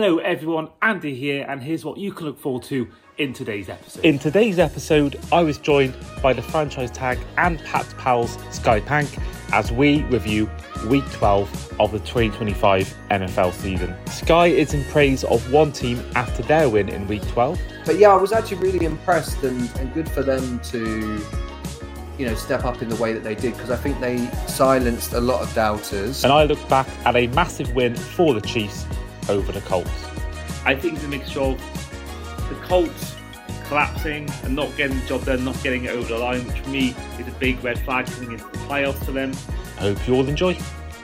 Hello everyone, Andy here, and here's what you can look forward to in today's episode. In today's episode, I was joined by the franchise tag and Pat's pals Sky Pank as we review Week 12 of the 2025 NFL season. Sky is in praise of one team after their win in Week 12. But yeah, I was actually really impressed and good for them to, step up in the way that they did, because I think they silenced a lot of doubters. And I look back at a massive win for the Chiefs over the Colts. I think it's a mixture of the Colts collapsing and not getting the job done, not getting it over the line, which for me is a big red flag coming into the playoffs for them. I hope you all enjoy.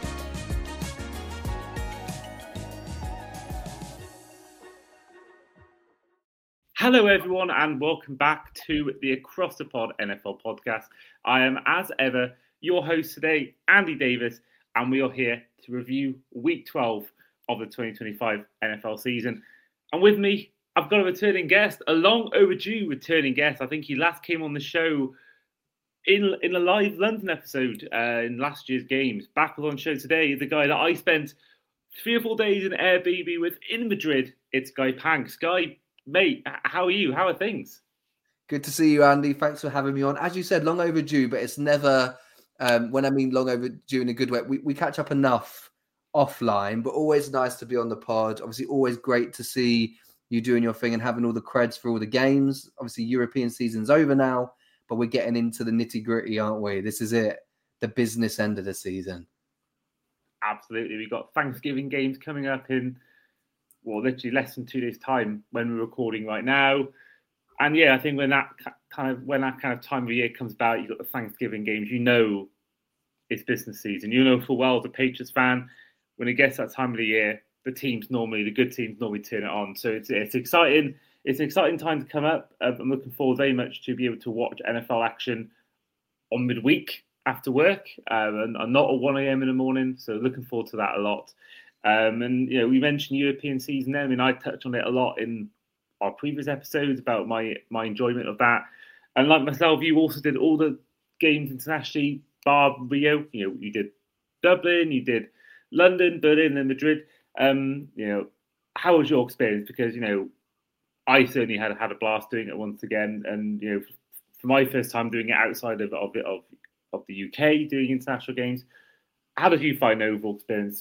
Hello everyone and welcome back to the Across the Pod NFL podcast. I am, as ever, your host today, Andy Davis, and we are here to review Week 12 of the 2025 NFL season. And with me, I've got a returning guest, a long overdue returning guest. I think he last came on the show in a live London episode in last year's games. Back on the show today, the guy that I spent 3 or 4 days in Airbnb with in Madrid. It's Sky Pank. Sky, mate, how are you? How are things? Good to see you, Andy. Thanks for having me on. As you said, long overdue, but it's never, when I mean long overdue in a good way, we catch up enough offline, but always nice to be on the pod. Obviously, always great to see you doing your thing and having all the creds for all the games. Obviously, European season's over now, but we're getting into the nitty gritty, aren't we? This is it, the business end of the season. Absolutely. We've got Thanksgiving games coming up in, literally less than 2 days' time when we're recording right now. And yeah, I think when that kind of time of year comes about, you've got the Thanksgiving games, it's business season. You know full well, as a Patriots fan, when it gets that time of the year, the good teams normally turn it on. So it's exciting. It's an exciting time to come up. I'm looking forward very much to be able to watch NFL action on midweek after work, and not at 1 a.m. in the morning. So looking forward to that a lot. And we mentioned European season there. I mean, I touched on it a lot in our previous episodes about my enjoyment of that. And like myself, you also did all the games internationally, bar Rio. You did Dublin, you did London, Berlin, and Madrid. How was your experience? Because I certainly had a blast doing it once again, and for my first time doing it outside of the UK, doing international games. How did you find the overall experience?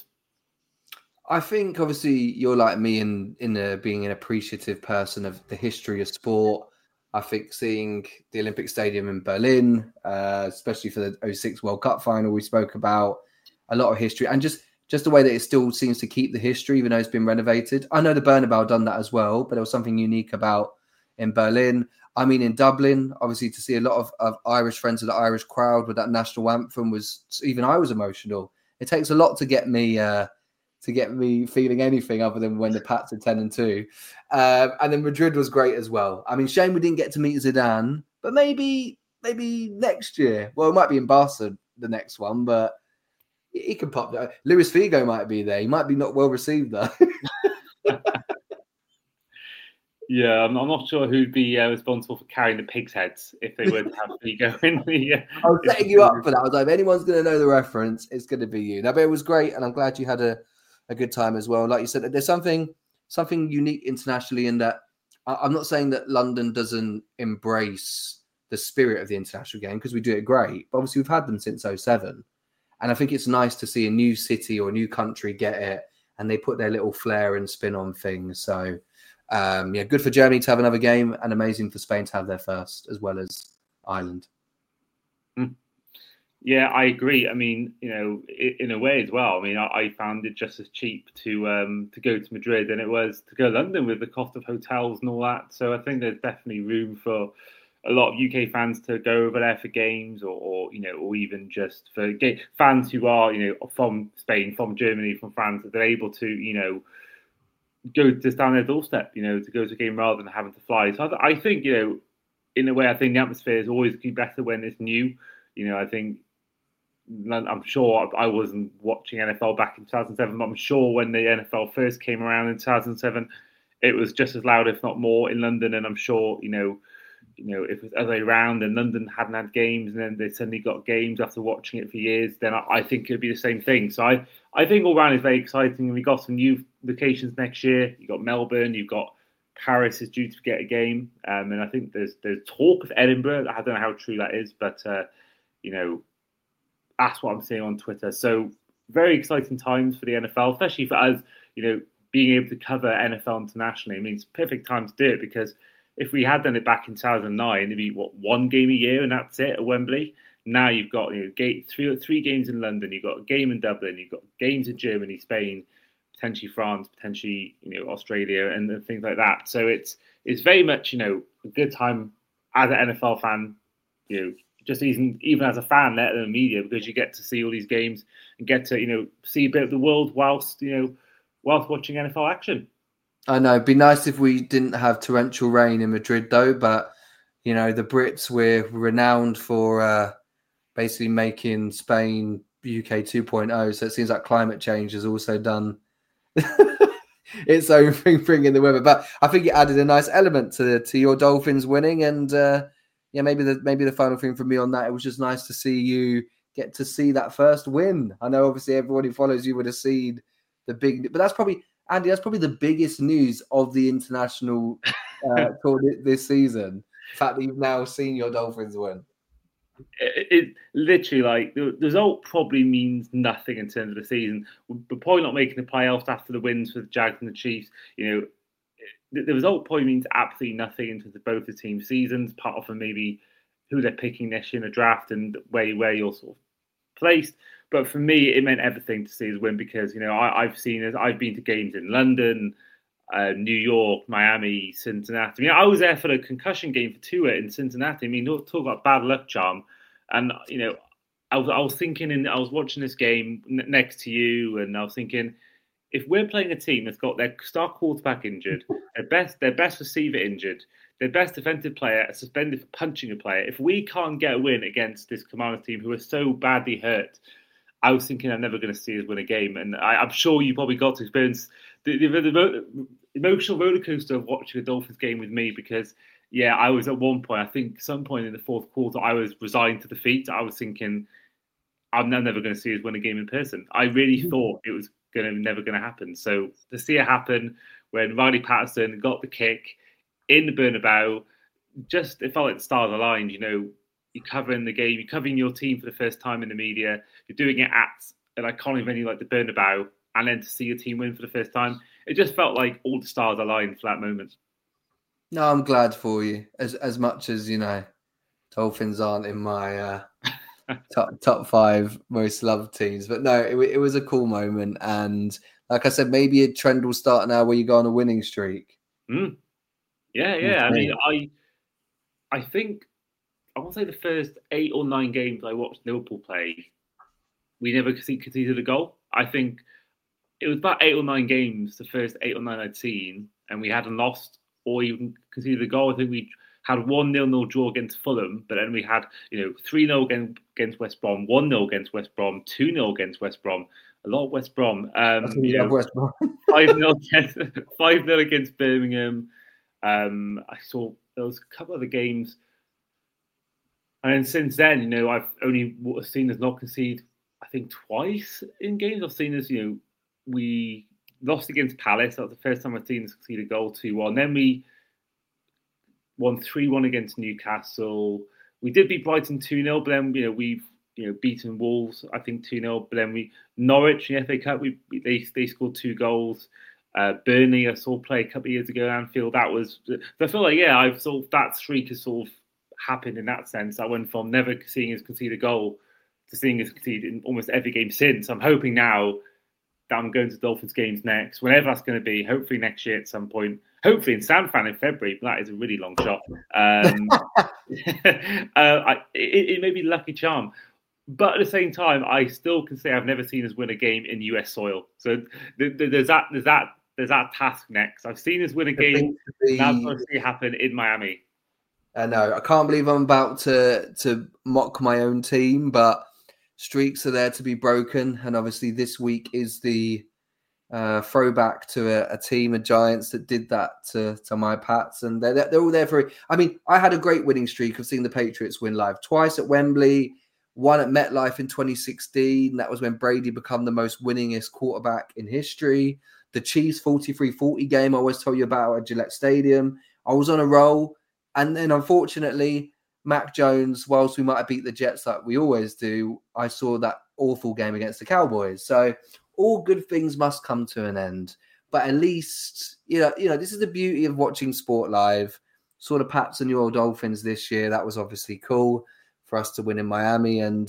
I think obviously you're like me in being an appreciative person of the history of sport. I think seeing the Olympic Stadium in Berlin, especially for the 2006 World Cup final we spoke about, a lot of history, and just the way that it still seems to keep the history, even though it's been renovated. I know the Bernabeu done that as well, but there was something unique about in Berlin. I mean, in Dublin, obviously to see a lot of Irish friends of the Irish crowd with that national anthem even I was emotional. It takes a lot to get me feeling anything other than when the Pats are 10-2. And then Madrid was great as well. I mean, shame we didn't get to meet Zidane, but maybe next year. Well, it might be in Barca, the next one, but he can pop there. Luis Figo might be there. He might be not well received though. Yeah, I'm not sure who'd be responsible for carrying the pigs' heads if they were to have Figo in the. I was setting you up for that. I was like, if anyone's going to know the reference, it's going to be you. No, but it was great, and I'm glad you had a good time as well. Like you said, there's something unique internationally in that. I'm not saying that London doesn't embrace the spirit of the international game, because we do it great. But obviously, we've had them since 2007. And I think it's nice to see a new city or a new country get it, and they put their little flair and spin on things. So, good for Germany to have another game, and amazing for Spain to have their first, as well as Ireland. Yeah, I agree. I mean, in a way as well. I mean, I found it just as cheap to go to Madrid than it was to go to London with the cost of hotels and all that. So I think there's definitely room for a lot of UK fans to go over there for games, or even just for fans who are from Spain, from Germany, from France, that they're able to go just down their doorstep, to go to a game rather than having to fly. So I think in a way, I think the atmosphere is always be better when it's new. I think I'm sure I wasn't watching NFL back in 2007, but I'm sure when the NFL first came around in 2007, it was just as loud, if not more, in London. And I'm sure if it was the other way around and London hadn't had games and then they suddenly got games after watching it for years, then I think it'd be the same thing. So I think all round is very exciting. We got some new locations next year. You got Melbourne, you've got Paris is due to get a game, and I think there's talk of Edinburgh. I don't know how true that is, but that's what I'm seeing on Twitter. So very exciting times for the NFL, especially for us. Being able to cover NFL internationally, means perfect time to do it, because if we had done it back in 2009, it'd be one game a year and that's it at Wembley. Now you've got three games in London, you've got a game in Dublin, you've got games in Germany, Spain, potentially France, potentially Australia and things like that. So it's very much a good time as an NFL fan, just even as a fan, let alone media, because you get to see all these games and get to see a bit of the world whilst watching NFL action. I know. It'd be nice if we didn't have torrential rain in Madrid, though. But the Brits, we're renowned for basically making Spain UK 2.0. So it seems like climate change has also done its own thing, bringing the weather. But I think it added a nice element to your Dolphins winning. And maybe the final thing for me on that, it was just nice to see you get to see that first win. I know obviously everyone who follows you would have seen the big, but that's probably, Andy, that's probably the biggest news of the international tour this season. The fact that you've now seen your Dolphins win. It literally, the result probably means nothing in terms of the season. We're probably not making the playoffs after the wins for the Jags and the Chiefs. The result probably means absolutely nothing in terms of both the team seasons, apart from maybe who they're picking next year in the draft and where you're sort of placed. But for me, it meant everything to see us win, because I've been to games in London, New York, Miami, Cincinnati. I was there for the concussion game for Tua in Cincinnati. Talk about bad luck charm. And I was thinking, I was watching this game next to you, and I was thinking, if we're playing a team that's got their star quarterback injured, their best receiver injured, their best defensive player suspended for punching a player, if we can't get a win against this Commanders team who are so badly hurt, I was thinking I'm never going to see us win a game. And I'm sure you probably got to experience the emotional roller coaster of watching a Dolphins game with me, because, I was at one point, I think some point in the fourth quarter, I was resigned to defeat. I was thinking, I'm never going to see us win a game in person. I really thought it was never going to happen. So to see it happen when Riley Patterson got the kick in the Bernabeu, it felt like the stars aligned. You're covering the game, you're covering your team for the first time in the media, you're doing it at an iconic venue like the Bernabeu, and then to see your team win for the first time, it just felt like all the stars aligned for that moment. No, I'm glad for you. As much as Dolphins aren't in my top 5 most loved teams, but no, it was a cool moment, and like I said, maybe a trend will start now where you go on a winning streak. Yeah. I think, I want to say the first 8 or 9 games I watched Liverpool play, we never conceded a goal. I think it was about 8 or 9 games, the first 8 or 9 I'd seen, and we hadn't lost or even conceded a goal. I think we had 1-0 draw against Fulham, but then we had 3-0 against West Brom, 1-0 against West Brom, 2-0 against West Brom. A lot of West Brom. West Brom. 5-0 against Birmingham. I saw there was a couple of the games. And then since then, I've only seen us not concede, I think, twice in games. I've seen us, we lost against Palace. That was the first time I've seen us concede a goal 2-1. Then we won 3-1 against Newcastle. We did beat Brighton 2-0, but then, we've beaten Wolves, I think 2-0. But then Norwich in the FA Cup, they scored 2 goals. Burnley, I saw play a couple of years ago at Anfield. That was, I feel like, I've sort of, that streak has sort of happened in that sense. I went from never seeing us concede a goal to seeing us concede in almost every game since. I'm hoping now that I'm going to Dolphins games next, whenever that's going to be, hopefully next year at some point, hopefully in San Fran in February, but that is a really long shot. It may be lucky charm. But at the same time, I still can say I've never seen us win a game in US soil. So there's that task next. I've seen us win a game. Now I've got to see it happen in Miami. I know. I can't believe I'm about to mock my own team, but streaks are there to be broken. And obviously this week is the throwback to a team of Giants that did that to my Pats, and they're all there for it. I mean, I had a great winning streak of seeing the Patriots win live twice at Wembley, one at MetLife in 2016. That was when Brady became the most winningest quarterback in history. The Chiefs 43-40 game I always tell you about at Gillette Stadium. I was on a roll, and then unfortunately, Mac Jones, whilst we might have beat the Jets like we always do, I saw that awful game against the Cowboys. So all good things must come to an end. But at least, this is the beauty of watching sport live. Saw the Pats and New York Dolphins this year. That was obviously cool for us to win in Miami. And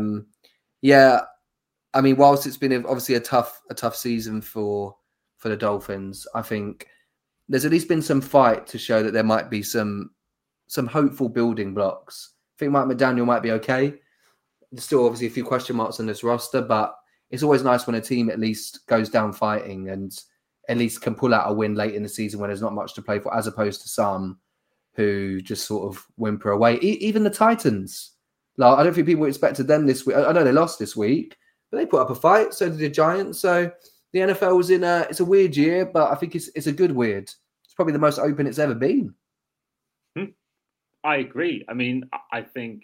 I mean, whilst it's been obviously a tough season for the Dolphins, I think there's at least been some fight to show that there might be some hopeful building blocks. I think Mike McDaniel might be okay. There's still obviously a few question marks on this roster, but it's always nice when a team at least goes down fighting and at least can pull out a win late in the season when there's not much to play for, as opposed to some who just sort of whimper away. Even the Titans. Like, I don't think people expected them this week. I know they lost this week, but they put up a fight. So did the Giants. So the NFL was it's a weird year, but I think it's a good weird. It's probably the most open it's ever been. I agree. I mean, I think,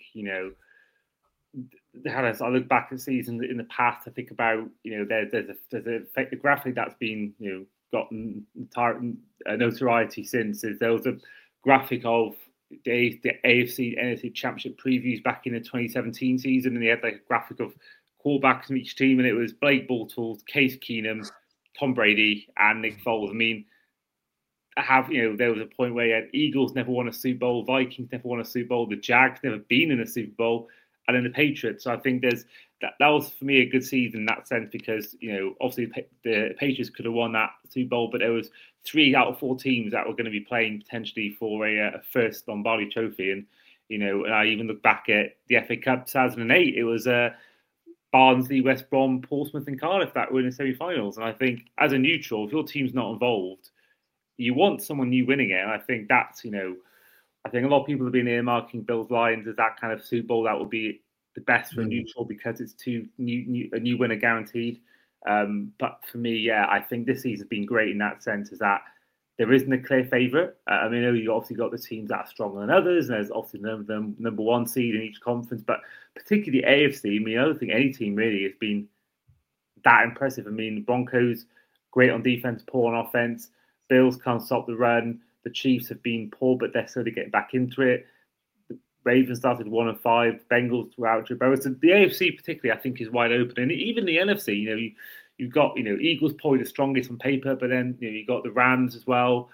as I look back at seasons in the past, I think about, there's a graphic that's been, gotten notoriety since. There was a graphic of the AFC NFC Championship previews back in the 2017 season, and they had like a graphic of quarterbacks from each team, and it was Blake Bortles, Case Keenum, Tom Brady, and Nick Foles. I mean, there was a point where you had Eagles never won a Super Bowl, Vikings never won a Super Bowl, the Jags never been in a Super Bowl, and then the Patriots. So I think that was for me a good season in that sense, because obviously the Patriots could have won that Super Bowl, but there was 3 out of 4 teams that were going to be playing potentially for a first Lombardi Trophy, and and I even look back at the FA Cup 2008. It was Barnsley, West Brom, Portsmouth, and Cardiff that were in the semi-finals, and I think as a neutral, if your team's not involved, you want someone new winning it. And I think that's, I think a lot of people have been earmarking Bills Lions as that kind of Super Bowl that would be the best for a neutral, because it's a new winner guaranteed. But for me, I think this season's been great in that sense, is that there isn't a clear favourite. I mean, you obviously got the teams that are stronger than others, and there's obviously the number one seed in each conference, but particularly AFC, I mean, I don't think any team really has been that impressive. I mean, the Broncos, great on defense, poor on offense. Bills can't stop the run. The Chiefs have been poor, but they're slowly getting back into it. The Ravens started 1-5. Bengals throughout Joe Burrow. So the AFC particularly, I think, is wide open. And even the NFC, you've got, Eagles probably the strongest on paper, but then you've got the Rams as well.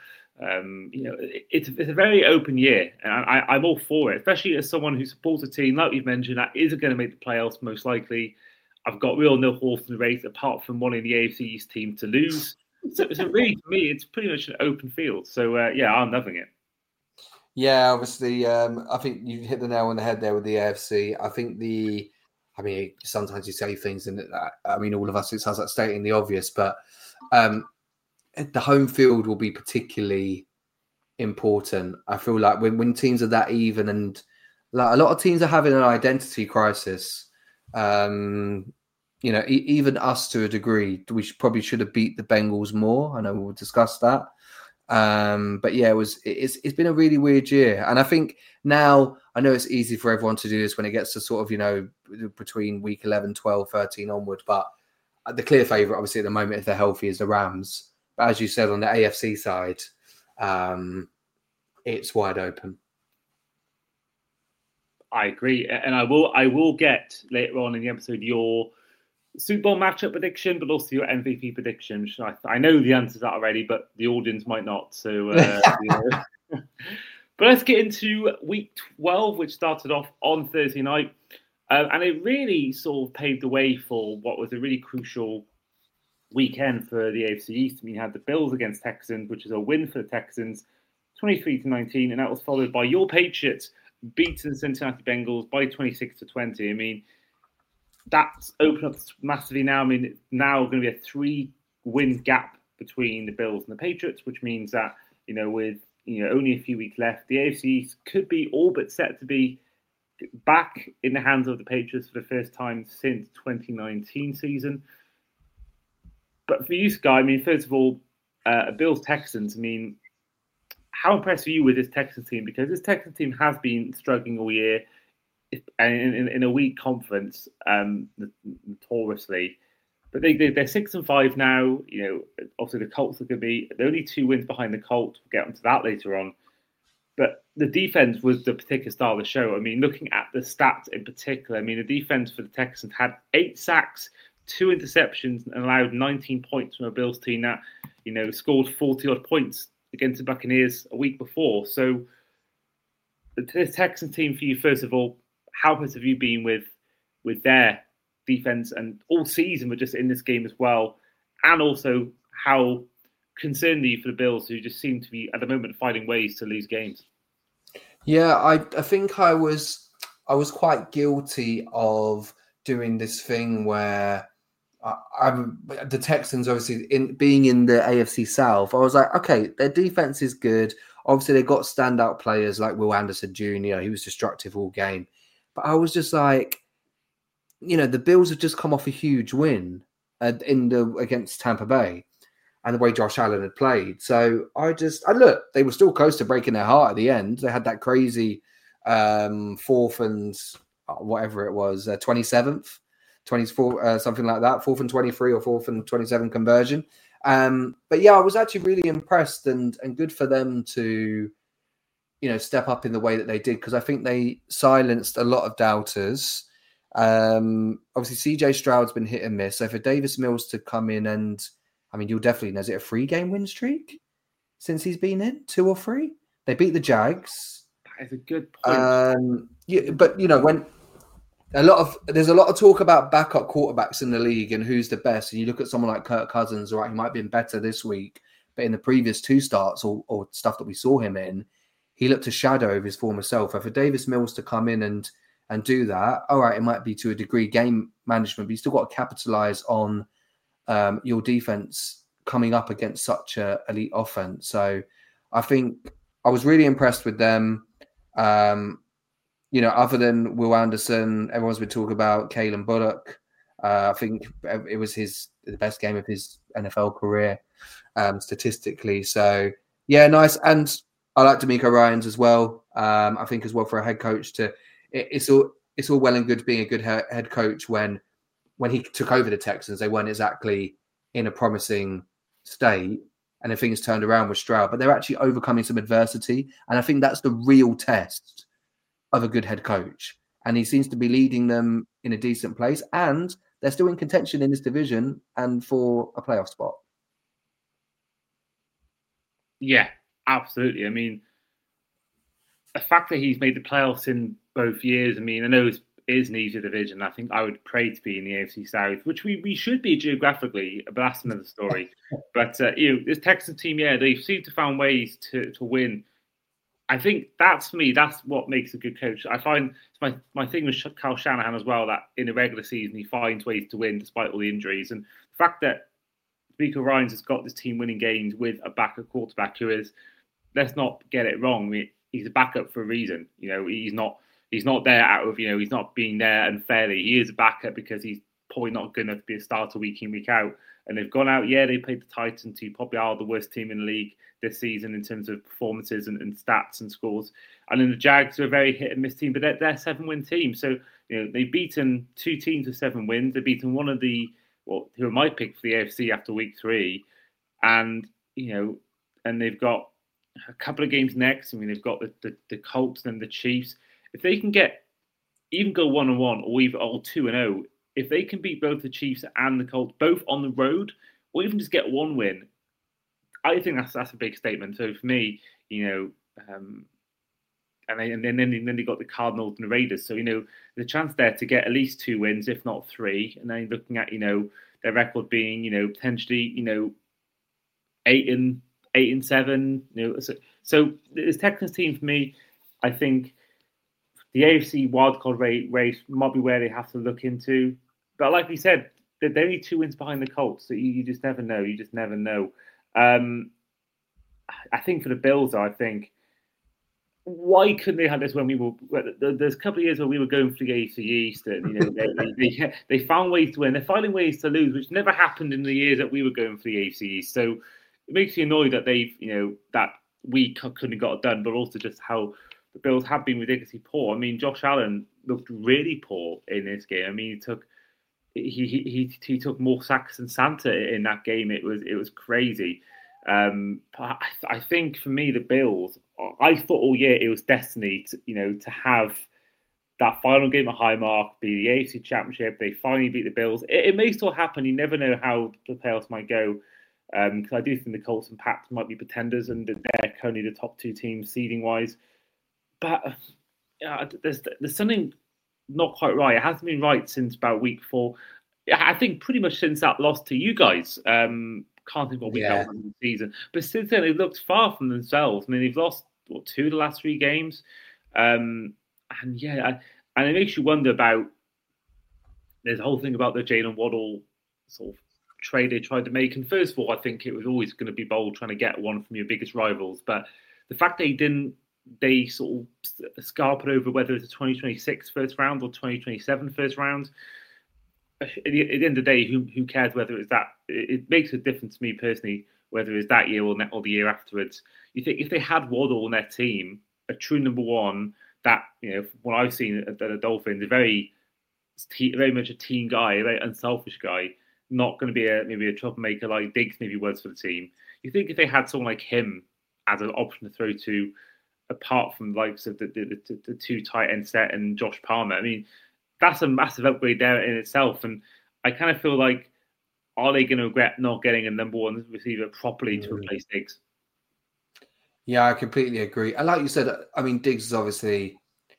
It's a very open year, and I'm all for it, especially as someone who supports a team, like you've mentioned, that isn't going to make the playoffs most likely. I've got real no horse in the race apart from wanting the AFC East team to lose. So really, for me, it's pretty much an open field. So, I'm loving it. Yeah, obviously, I think you hit the nail on the head there with the AFC. I think sometimes you say things, and all of us, it sounds like stating the obvious, but the home field will be particularly important. I feel like when teams are that even, and like a lot of teams are having an identity crisis. Even us to a degree, we probably should have beat the Bengals more. I know we'll discuss that. But yeah, it's been a really weird year. And I think now, I know it's easy for everyone to do this when it gets to sort of, between week 11, 12, 13 onward. But the clear favourite, obviously, at the moment, if they're healthy, is the Rams. But as you said, on the AFC side, it's wide open. I agree. And I will get later on in the episode your Super Bowl matchup prediction, but also your MVP prediction. Which I know the answers are already, but the audience might not. So, but let's get into week 12, which started off on Thursday night. And it really sort of paved the way for what was a really crucial weekend for the AFC East. I mean, you had the Bills against Texans, which is a win for the Texans, 23-19, and that was followed by your Patriots beating the Cincinnati Bengals by 26-20. I mean, that's opened up massively now. I mean, it's now going to be a 3-win gap between the Bills and the Patriots, which means that, with only a few weeks left, the AFC East could be all but set to be back in the hands of the Patriots for the first time since 2019 season. But for you, Sky, I mean, first of all, Bills Texans. I mean, how impressed are you with this Texans team? Because this Texans team has been struggling all year, and in a weak conference, notoriously. But they're 6-5 now. You know, obviously the Colts are going to be. They're only 2 wins behind the Colts. We'll get onto that later on. But the defense was the particular star of the show. I mean, looking at the stats in particular, I mean, the defense for the Texans had 8 sacks, 2 interceptions, and allowed 19 points from a Bills team that, you know, scored 40-odd points against the Buccaneers a week before. So, this Texans team for you, first of all, how impressed have you been with their defense and all season, but just in this game as well? And also, how concerned are you for the Bills, who just seem to be, at the moment, finding ways to lose games? Yeah, I think I was quite guilty of doing this thing where I'm the Texans, obviously, being in the AFC South, I was like, okay, their defense is good. Obviously, they got standout players like Will Anderson Jr. He was destructive all game. But I was just like, you know, the Bills have just come off a huge win against Tampa Bay, and the way Josh Allen had played. So I look, they were still close to breaking their heart at the end. They had that crazy 4th and whatever it was, 27th, 24, something like that, 4th and 23 or 4th and 27 conversion. But yeah, I was actually really impressed and good for them to, you know, step up in the way that they did, because I think they silenced a lot of doubters. Obviously, CJ Stroud's been hit and miss. So for Davis Mills to come in and, I mean, you'll definitely know, is it a 3-game win streak since he's been in? 2 or 3? They beat the Jags. That is a good point. Yeah, but, you know, when there's a lot of talk about backup quarterbacks in the league and who's the best. And you look at someone like Kirk Cousins, all right, he might have been better this week, but in the previous 2 starts or stuff that we saw him in, he looked a shadow of his former self. And for Davis Mills to come in and do that, all right, it might be to a degree game management, but you still got to capitalize on your defense coming up against such a elite offense. So I think I was really impressed with them. You know, other than Will Anderson, everyone's been talking about Kalen Bullock. I think it was the best game of his NFL career statistically. So yeah, nice. And I like DeMeco Ryans as well. I think as well for a head coach it's all well and good being a good head coach when he took over the Texans, they weren't exactly in a promising state, and then things turned around with Stroud, but they're actually overcoming some adversity. And I think that's the real test of a good head coach. And he seems to be leading them in a decent place, and they're still in contention in this division and for a playoff spot. Yeah, absolutely. I mean, the fact that he's made the playoffs in both years, I mean, I know it is an easier division. I think I would pray to be in the AFC South, which we should be geographically, but that's another story. But, you know, this Texans team, yeah, they seem to find ways to win. I think that's what makes a good coach. I find it's my thing with Kyle Shanahan as well, that in the regular season, he finds ways to win despite all the injuries. And the fact that DeMeco Ryans has got this team winning games with a backup quarterback who is, let's not get it wrong, I mean, he's a backup for a reason. You know, he's not there out of, you know, he's not being there unfairly. He is a backup because he's probably not good enough to be a starter week in, week out. And they've gone out, yeah, they played the Titans, who probably are the worst team in the league this season in terms of performances and stats and scores. And then the Jags are a very hit and miss team, but they're a 7-win team. So, you know, they've beaten 2 teams with 7 wins. They've beaten one of who are my pick for the AFC after week 3. And, you know, and they've got a couple of games next. I mean, they've got the Colts and the Chiefs. If they can even go 1-1 or even 2-0, if they can beat both the Chiefs and the Colts, both on the road, or even just get 1 win, I think that's a big statement. So for me, you know, and then they got the Cardinals and the Raiders. So, you know, the chance there to get at least 2 wins, if not 3. And then looking at, you know, their record being, you know, potentially, you know, 8-7. You know, so this Texans team for me, I think the AFC wildcard race might be where they have to look into. But like we said, they're only 2 wins behind the Colts, so you just never know. You just never know. I think for the Bills, I think why couldn't they have this when we were? There's a couple of years where we were going for the AFC East, and they found ways to win. They're finding ways to lose, which never happened in the years that we were going for the AFC East. So it makes me annoyed that that we couldn't have got it done, but also just how the Bills have been ridiculously poor. I mean, Josh Allen looked really poor in this game. I mean, he took more sacks than Santa in that game. It was crazy. I think for me, the Bills, I thought all year it was destiny to have that final game at Highmark be the AFC Championship. They finally beat the Bills. It may still happen. You never know how the playoffs might go. Because I do think the Colts and Pats might be pretenders, and they're currently the top two teams seeding wise. But there's something not quite right. It hasn't been right since about week 4. I think pretty much since that loss to you guys. Can't think what week that was in the season. But since then, it looked far from themselves. I mean, they've lost 2 of the last 3 games, and it makes you wonder about. There's a whole thing about the Jalen Waddle sort of trade they tried to make. And first of all, I think it was always going to be bold trying to get one from your biggest rivals. But the fact they sort of scarpered over whether it's a 2026 first round or 2027 first round. At the end of the day, who cares whether it's that? It makes a difference to me personally whether it's that year or the year afterwards. You think if they had Waddle on their team, a true number one, that from what I've seen at the Dolphins, very much a team guy, a very unselfish guy, not going to be maybe a troublemaker like Diggs maybe was for the team. You think if they had someone like him as an option to throw to, apart from the likes of the 2 tight end set and Josh Palmer, I mean, that's a massive upgrade there in itself. And I kind of feel like, are they going to regret not getting a number one receiver properly to replace Diggs? Yeah, I completely agree. And like you said, I mean, Diggs is obviously,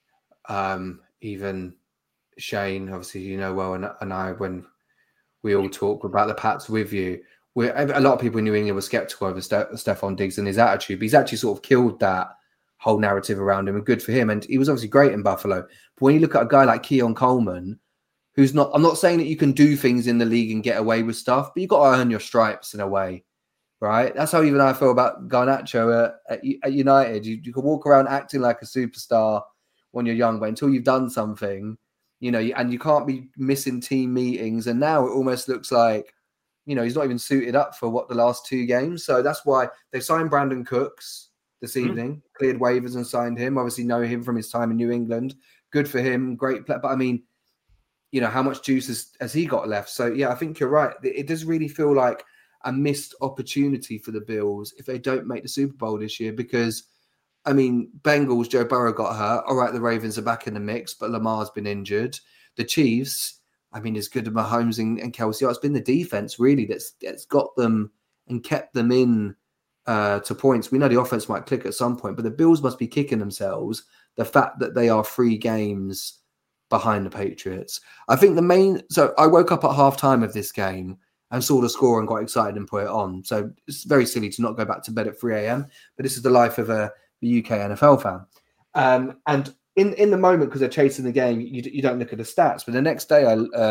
even Shane, obviously, well, and I, when we all talk about the Pats with you, a lot of people in New England were skeptical over Stephon Diggs and his attitude, but he's actually sort of killed that whole narrative around him, and good for him. And he was obviously great in Buffalo. But when you look at a guy like Keon Coleman, who's not, I'm not saying that you can do things in the league and get away with stuff, but you've got to earn your stripes in a way, right? That's how even I feel about Garnacho at United. You can walk around acting like a superstar when you're young, but until you've done something, and you can't be missing team meetings. And now it almost looks like, he's not even suited up for the last 2 games. So that's why they signed Brandon Cooks this evening, cleared waivers and signed him. Obviously know him from his time in New England. Good for him. Great play. But I mean, how much juice has he got left? So yeah, I think you're right. It does really feel like a missed opportunity for the Bills if they don't make the Super Bowl this year, because I mean, Bengals, Joe Burrow got hurt. All right, the Ravens are back in the mix, but Lamar's been injured. The Chiefs, I mean, as good as Mahomes and Kelsey are, it's been the defense really that's got them and kept them in to points. We know the offense might click at some point, but the Bills must be kicking themselves the fact that they are 3 games behind the Patriots. I think so I woke up at halftime of this game and saw the score and got excited and put it on. So it's very silly to not go back to bed at 3 a.m., but this is the life of the UK NFL fan. And in the moment, because they're chasing the game, you don't look at the stats. But the next day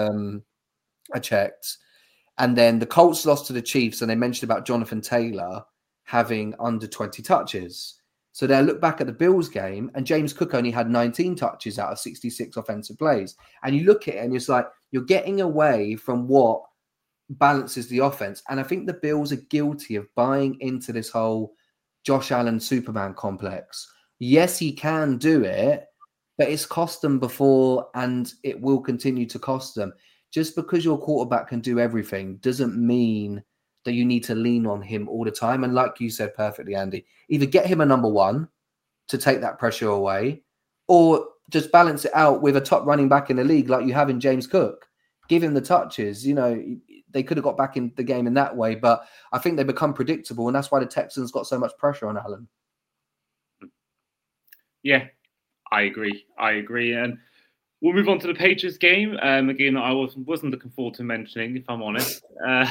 I checked, and then the Colts lost to the Chiefs, and they mentioned about Jonathan Taylor having under 20 touches. So they look back at the Bills game, and James Cook only had 19 touches out of 66 offensive plays. And you look at it, and it's like you're getting away from what balances the offense. And I think the Bills are guilty of buying into this whole Josh Allen Superman complex. Yes, he can do it, but it's cost them before, and it will continue to cost them. Just because your quarterback can do everything doesn't mean that you need to lean on him all the time. And like you said perfectly, Andy, either get him a number one to take that pressure away, or just balance it out with a top running back in the league like you have in James Cook. Give him the touches. They could have got back in the game in that way, but I think they become predictable, and that's why the Texans got so much pressure on Allen. Yeah, I agree. And we'll move on to the Patriots game. Again, I wasn't looking forward to mentioning, if I'm honest.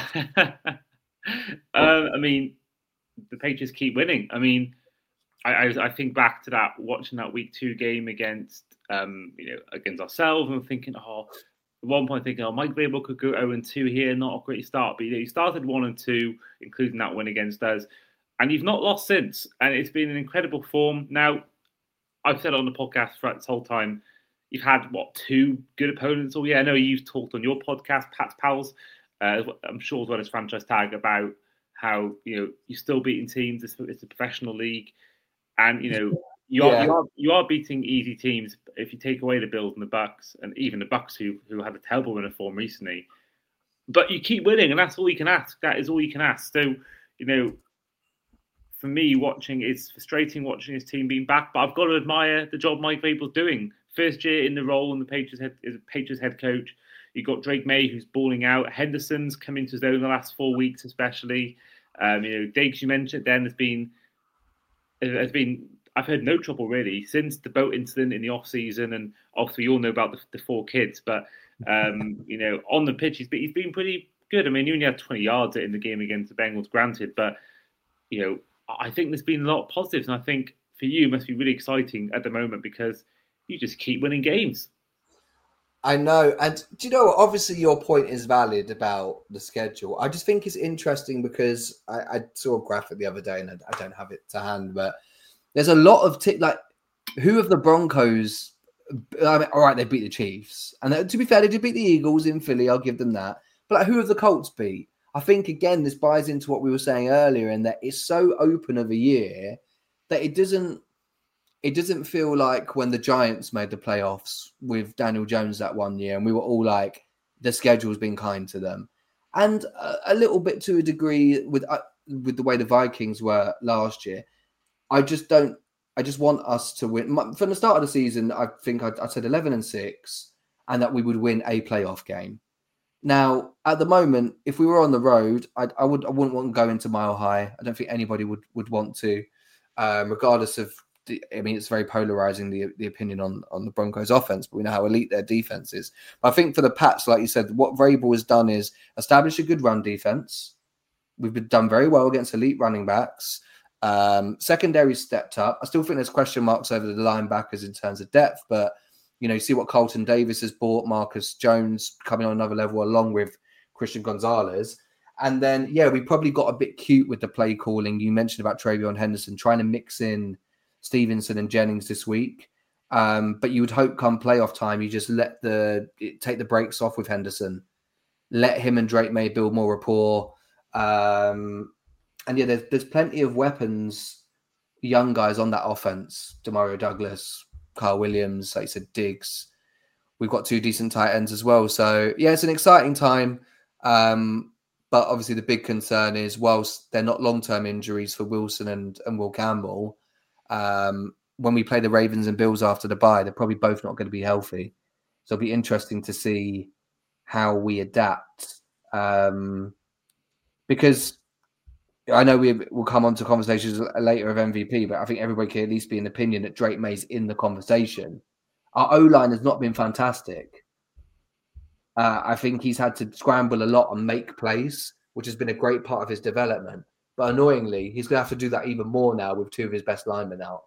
I mean, the Patriots keep winning. I mean, I think back to watching that week 2 game against ourselves, and thinking, at one point thinking, Mike Vrabel could go 0-2 here, not a great start. But you started 1-2, including that win against us, and you've not lost since. And it's been an incredible form. Now, I've said on the podcast throughout this whole time, you've had, two good opponents all year? I know you've talked on your podcast, Pat's Pals, I'm sure as well as Franchise Tag, about how, you're still beating teams. It's a professional league. And, you are beating easy teams if you take away the Bills and the Bucks, and even the Bucks who had a terrible run of form recently. But you keep winning, and that's all you can ask. That is all you can ask. So, for me, it's frustrating watching his team being back, but I've got to admire the job Mike Vrabel's doing. First year in the role in the Patriots head coach. You've got Drake May, who's balling out. Henderson's come into his own the last 4 weeks, especially. Diggs, you mentioned, then has been. I've had no trouble really since the boat incident in the off season, and obviously you all know about the 4 kids. But on the pitch, he's been pretty good. I mean, he only had 20 yards in the game against the Bengals, granted, but I think there's been a lot of positives, and I think for you it must be really exciting at the moment because you just keep winning games. I know. And do you know what? Obviously, your point is valid about the schedule. I just think it's interesting because I saw a graphic the other day and I don't have it to hand, but there's a lot of who have the Broncos? I mean, all right, they beat the Chiefs. And to be fair, they did beat the Eagles in Philly. I'll give them that. But who have the Colts beat? I think, again, this buys into what we were saying earlier in that it's so open of a year that it doesn't feel like when the Giants made the playoffs with Daniel Jones that one year and we were all like, the schedule's been kind to them. And a little bit to a degree with the way the Vikings were last year. I just want us to win. From the start of the season, I think I said 11-6 and that we would win a playoff game. Now, at the moment, if we were on the road, I wouldn't want to go into Mile High. I don't think anybody would want to, regardless of. It's very polarizing, the opinion on the Broncos offense, but we know how elite their defense is. But I think for the Pats, like you said, what Vrabel has done is establish a good run defense. We've done very well against elite running backs. Secondary stepped up. I still think there's question marks over the linebackers in terms of depth, but see what Colton Davis has bought, Marcus Jones coming on another level along with Christian Gonzalez. And then, we probably got a bit cute with the play calling. You mentioned about TreVeyon Henderson trying to mix in Stevenson and Jennings this week. But you would hope come playoff time, you just take the brakes off with Henderson. Let him and Drake May build more rapport. There's plenty of weapons, young guys on that offense. Demario Douglas, Carl Williams, like you said, Diggs. We've got 2 decent tight ends as well. So, it's an exciting time. But obviously the big concern is, whilst they're not long-term injuries for Wilson and Will Campbell, when we play the Ravens and Bills after the bye, they're probably both not going to be healthy. So it'll be interesting to see how we adapt. Because I know we will come on to conversations later of MVP, but I think everybody can at least be an opinion that Drake May's in the conversation. Our O-line has not been fantastic. I think he's had to scramble a lot and make plays, which has been a great part of his development. But annoyingly, he's going to have to do that even more now with 2 of his best linemen out.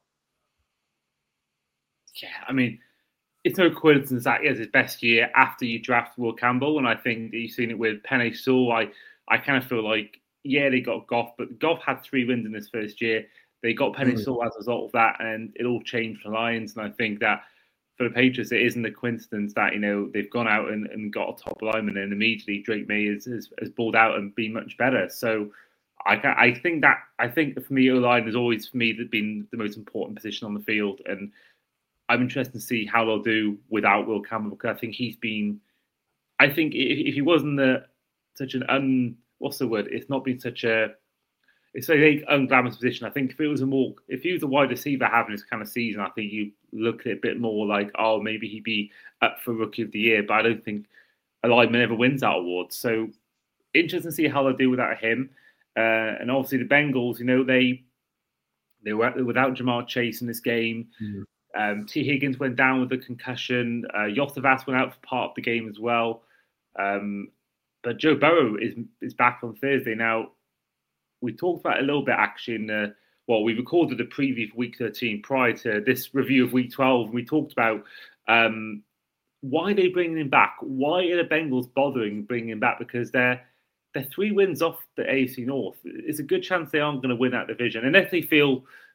Yeah, it's no coincidence that he has his best year after you draft Will Campbell. And I think that you've seen it with Penei Sewell. I kind of feel like, they got Goff, but Goff had 3 wins in his first year. They got Penei Sewell as a result of that, and it all changed for the Lions. And I think that for the Patriots, it isn't a coincidence that, they've gone out and got a top lineman, and immediately Drake May has balled out and been much better. So I think for me, O-line has always, for me, been the most important position on the field. And I'm interested to see how they'll do without Will Campbell, because I think he's been, if he wasn't such an it's not been such a, it's a unglamorous position. I think if he was a wide receiver having this kind of season, I think you look at it a bit more like, maybe he'd be up for Rookie of the Year, but I don't think a lineman ever wins that award. So interesting to see how they'll do without him. And obviously the Bengals, they were without Jamar Chase in this game. T. Higgins went down with a concussion. Josavas went out for part of the game as well. But Joe Burrow is back on Thursday. Now, we talked about it a little bit actually we recorded the preview for Week 13 prior to this review of Week 12. And we talked about why they're bringing him back. Why are the Bengals bothering bringing him back? Because they're 3 wins off the AFC North. It's a good chance they aren't going to win that division. Unless they feel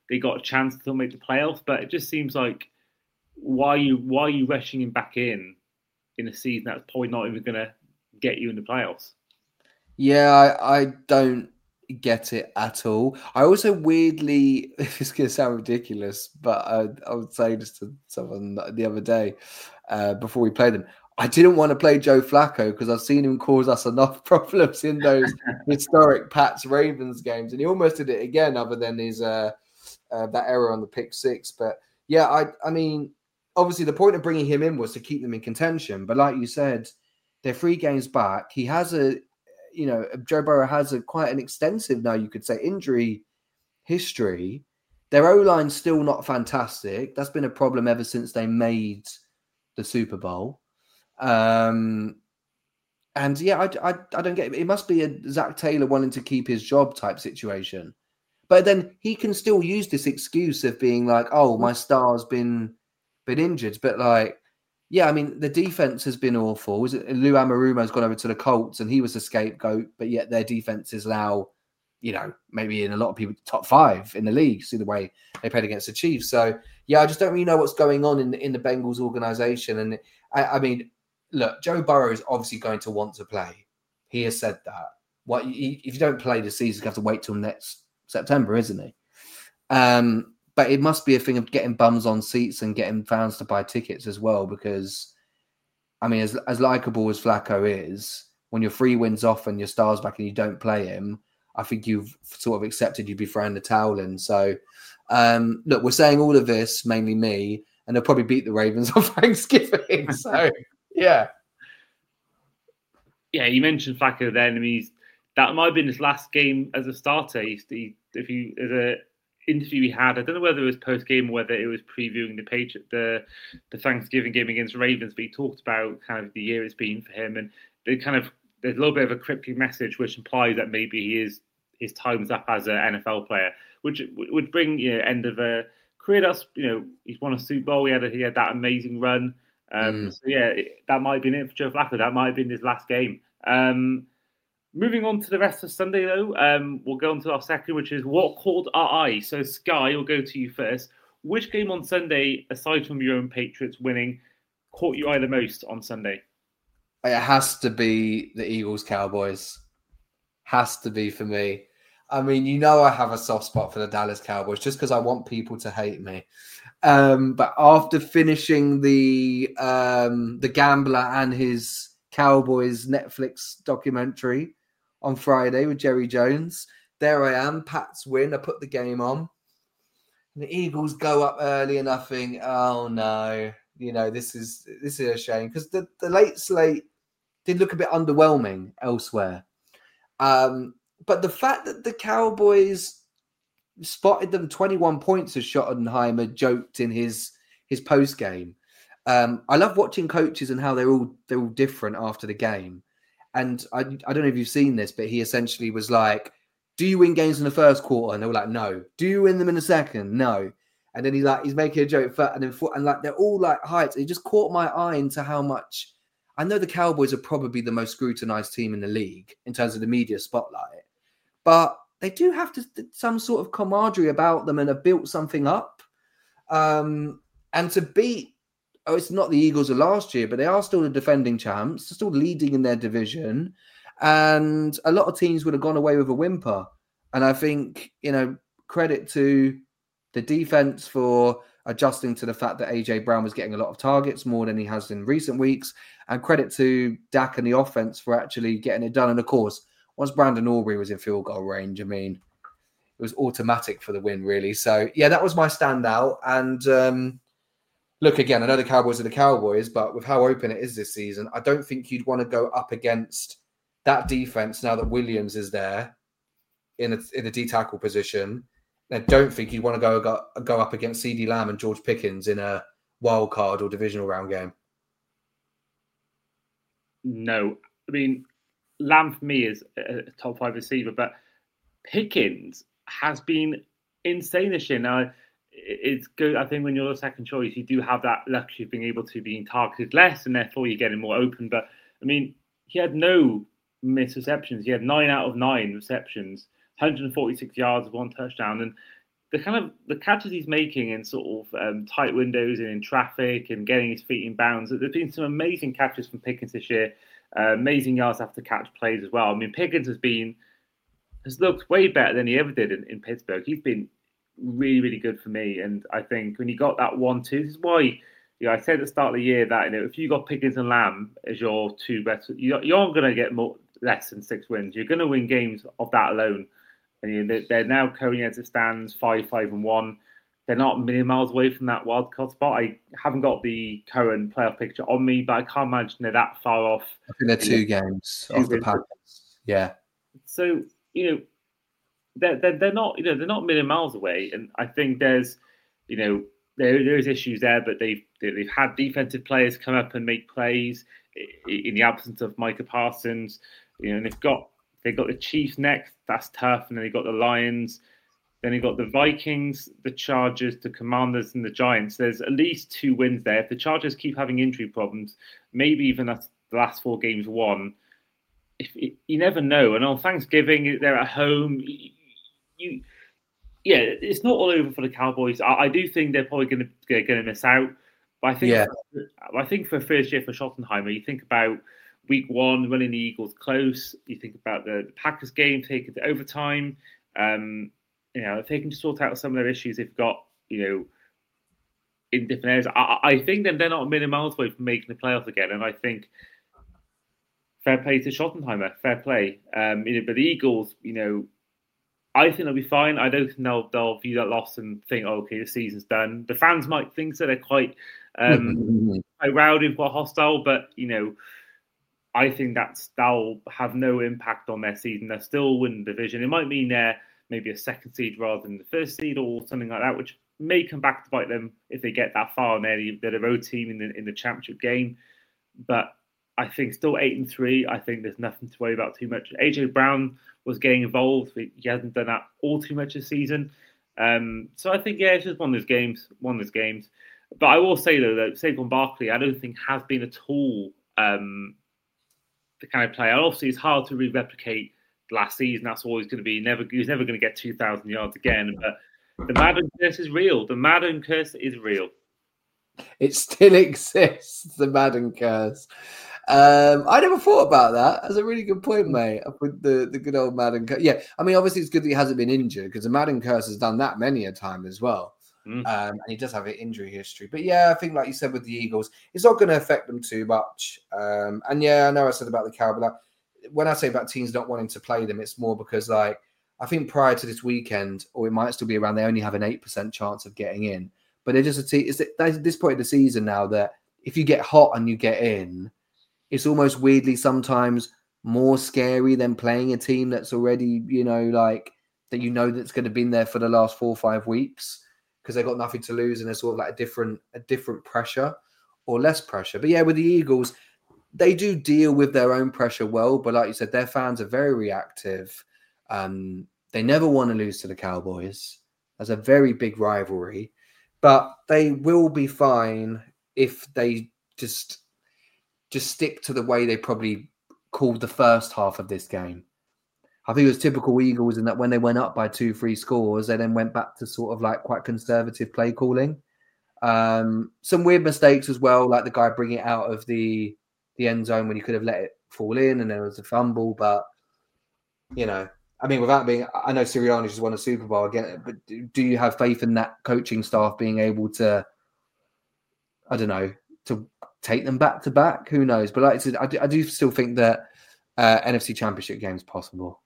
they got a chance to make the playoffs. But it just seems like why are you rushing him back in a season that's probably not even going to get you in the playoffs? Yeah, I don't get it at all. I also weirdly, it's going to sound ridiculous, but I would say this to someone the other day before we played them. I didn't want to play Joe Flacco because I've seen him cause us enough problems in those historic Pats Ravens games, and he almost did it again, other than his that error on the pick six. But yeah, I mean, obviously the point of bringing him in was to keep them in contention. But like you said, they're 3 games back. He has Joe Burrow has quite an extensive, now you could say, injury history. Their O-line's still not fantastic. That's been a problem ever since they made the Super Bowl. And yeah, I don't get it. It must be a Zach Taylor wanting to keep his job type situation. But then he can still use this excuse of being like, oh, my star's been injured. But like, yeah, I mean, the defense has been awful. Lou Anarumo's gone over to the Colts and he was a scapegoat, but yet their defense is now, maybe in a lot of people, top 5 in the league. See the way they played against the Chiefs. So yeah, I just don't really know what's going on in the Bengals organization. And I mean, look, Joe Burrow is obviously going to want to play. He has said that. If you don't play this season, you have to wait till next September, isn't he? But it must be a thing of getting bums on seats and getting fans to buy tickets as well, because, I mean, as likable as Flacco is, when your 3 wins off and your star's back and you don't play him, I think you've sort of accepted you'd be throwing the towel in. So, look, we're saying all of this, mainly me, and they'll probably beat the Ravens on Thanksgiving. So, yeah. Yeah, you mentioned Flacco then. I mean, that might have been his last game as a starter. As an interview he had, I don't know whether it was post game or whether it was previewing the Thanksgiving game against Ravens, but he talked about kind of the year it's been for him, and there's a little bit of a cryptic message which implies that maybe his time's up as an NFL player, which would bring end of a career. That's he's won a Super Bowl. He had that amazing run. So yeah, that might have been it for Joe Flacco. That might have been his last game. Moving on to the rest of Sunday, though, we'll go on to our second, which is what caught our eye. So, Sky, we'll go to you first. Which game on Sunday, aside from your own Patriots winning, caught your eye the most on Sunday? It has to be the Eagles-Cowboys. Has to be for me. I mean, I have a soft spot for the Dallas Cowboys just because I want people to hate me. But after finishing the Gambler and his Cowboys Netflix documentary on Friday with Jerry Jones, there I am. Pats win. I put the game on. And the Eagles go up early and I think, oh no, this is a shame, because the late slate did look a bit underwhelming elsewhere. But the fact that the Cowboys spotted them 21 points, as Schottenheimer joked in his post game. I love watching coaches and how they're all different after the game. And I don't know if you've seen this, but he essentially was like, do you win games in the first quarter? And they were like, no. Do you win them in the second? No. And then he's making a joke and like they're all like heights. It just caught my eye into how much. I know the Cowboys are probably the most scrutinized team in the league in terms of the media spotlight, but they do have some sort of camaraderie about them and have built something up. And to beat, it's not the Eagles of last year, but they are still the defending champs. They're still leading in their division. And a lot of teams would have gone away with a whimper. And I think, credit to the defense for adjusting to the fact that A.J. Brown was getting a lot of targets, more than he has in recent weeks. And credit to Dak and the offense for actually getting it done. And of course, once Brandon Aubrey was in field goal range, I mean, it was automatic for the win, really. So, yeah, that was my standout. And look, again, I know the Cowboys are the Cowboys, but with how open it is this season, I don't think you'd want to go up against that defense now that Williams is there in a D-tackle position. I don't think you'd want to go up against CeeDee Lamb and George Pickens in a wild card or divisional round game. No. I mean, Lamb for me is a top 5 receiver, but Pickens has been insane this year. Now, it's good. I think when you're the second choice, you do have that luxury of being able to be targeted less, and therefore you're getting more open. But I mean, he had no missed receptions. He had 9 out of 9 receptions, 146 yards, 1 touchdown. And the catches he's making in sort of tight windows and in traffic and getting his feet in bounds. There's been some amazing catches from Pickens this year, amazing yards after catch plays as well. I mean, Pickens has looked way better than he ever did in Pittsburgh. He's been really, really good for me, and I think when you got that 1-2, this is why. I said at the start of the year that if you got Pickens and Lamb as your two best, you aren't going to get less than 6 wins. You're going to win games of that alone. And they're now going as it stands 5-1. They're not a million miles away from that wildcard spot. I haven't got the current playoff picture on me, but I can't imagine they're that far off. I think they're 2 games off the Packers. Yeah. So they're not a million miles away, and I think there's there is issues there, but they've had defensive players come up and make plays in the absence of Micah Parsons. And they've got the Chiefs next. That's tough, and then they've got the Lions. Then you've got the Vikings, the Chargers, the Commanders, and the Giants. There's at least 2 wins there. If the Chargers keep having injury problems, maybe even the last 4 games won. You never know. And on Thanksgiving, they're at home. It's not all over for the Cowboys. I do think they're probably going to miss out. But I think for first year for Schottenheimer, you think about week 1 running the Eagles close. You think about the Packers game taking to overtime. If they can sort out some of their issues they've got, in different areas, I think then they're not a million miles away from making the playoffs again. And I think fair play to Schottenheimer, fair play. But the Eagles, I think they'll be fine. I don't think they'll view that loss and think, okay, the season's done. The fans might think so. They're quite rowdy and quite hostile, but I think that'll have no impact on their season. They'll still win the division. It might mean they're maybe a second seed rather than the first seed or something like that, which may come back to bite them if they get that far and they're the road team in the championship game. But I think still 8-3. I think there's nothing to worry about too much. AJ Brown was getting involved. He hasn't done that all too much this season. So I think, it's just one of those games. But I will say, though, that Saquon Barkley, I don't think has been at all the kind of player. Obviously, it's hard to replicate last season. That's always going to be he's never going to get 2,000 yards again. But the Madden curse is real. The Madden curse is real. It still exists, the Madden curse. I never thought about that. That's a really good point, mate. With the good old Madden curse. Yeah, I mean, obviously it's good that he hasn't been injured because the Madden curse has done that many a time as well. And he does have an injury history. But yeah, I think like you said with the Eagles, it's not going to affect them too much. And yeah, I know I said about the Cowboys. Like, when I say about teams not wanting to play them, it's more because I think prior to this weekend, or it might still be around, they only have an 8% chance of getting in. But they're just a team. It's at this point of the season now that if you get hot and you get in, it's almost weirdly sometimes more scary than playing a team that's already, that's going to be in there for the last 4 or 5 weeks because they've got nothing to lose and there's sort of like a different pressure or less pressure. But yeah, with the Eagles, they do deal with their own pressure well. But like you said, their fans are very reactive. They never want to lose to the Cowboys. There's a very big rivalry. But they will be fine if they just stick to the way they probably called the first half of this game. I think it was typical Eagles in that when they went up by 2-3 scores, they then went back to sort of like quite conservative play calling. Some weird mistakes as well, like the guy bringing it out of the end zone when he could have let it fall in and there was a fumble. But, I mean, I know Sirianni just won a Super Bowl again, but do you have faith in that coaching staff being able to, to take them back to back? Who knows? But like I said, I do still think that NFC Championship game is possible.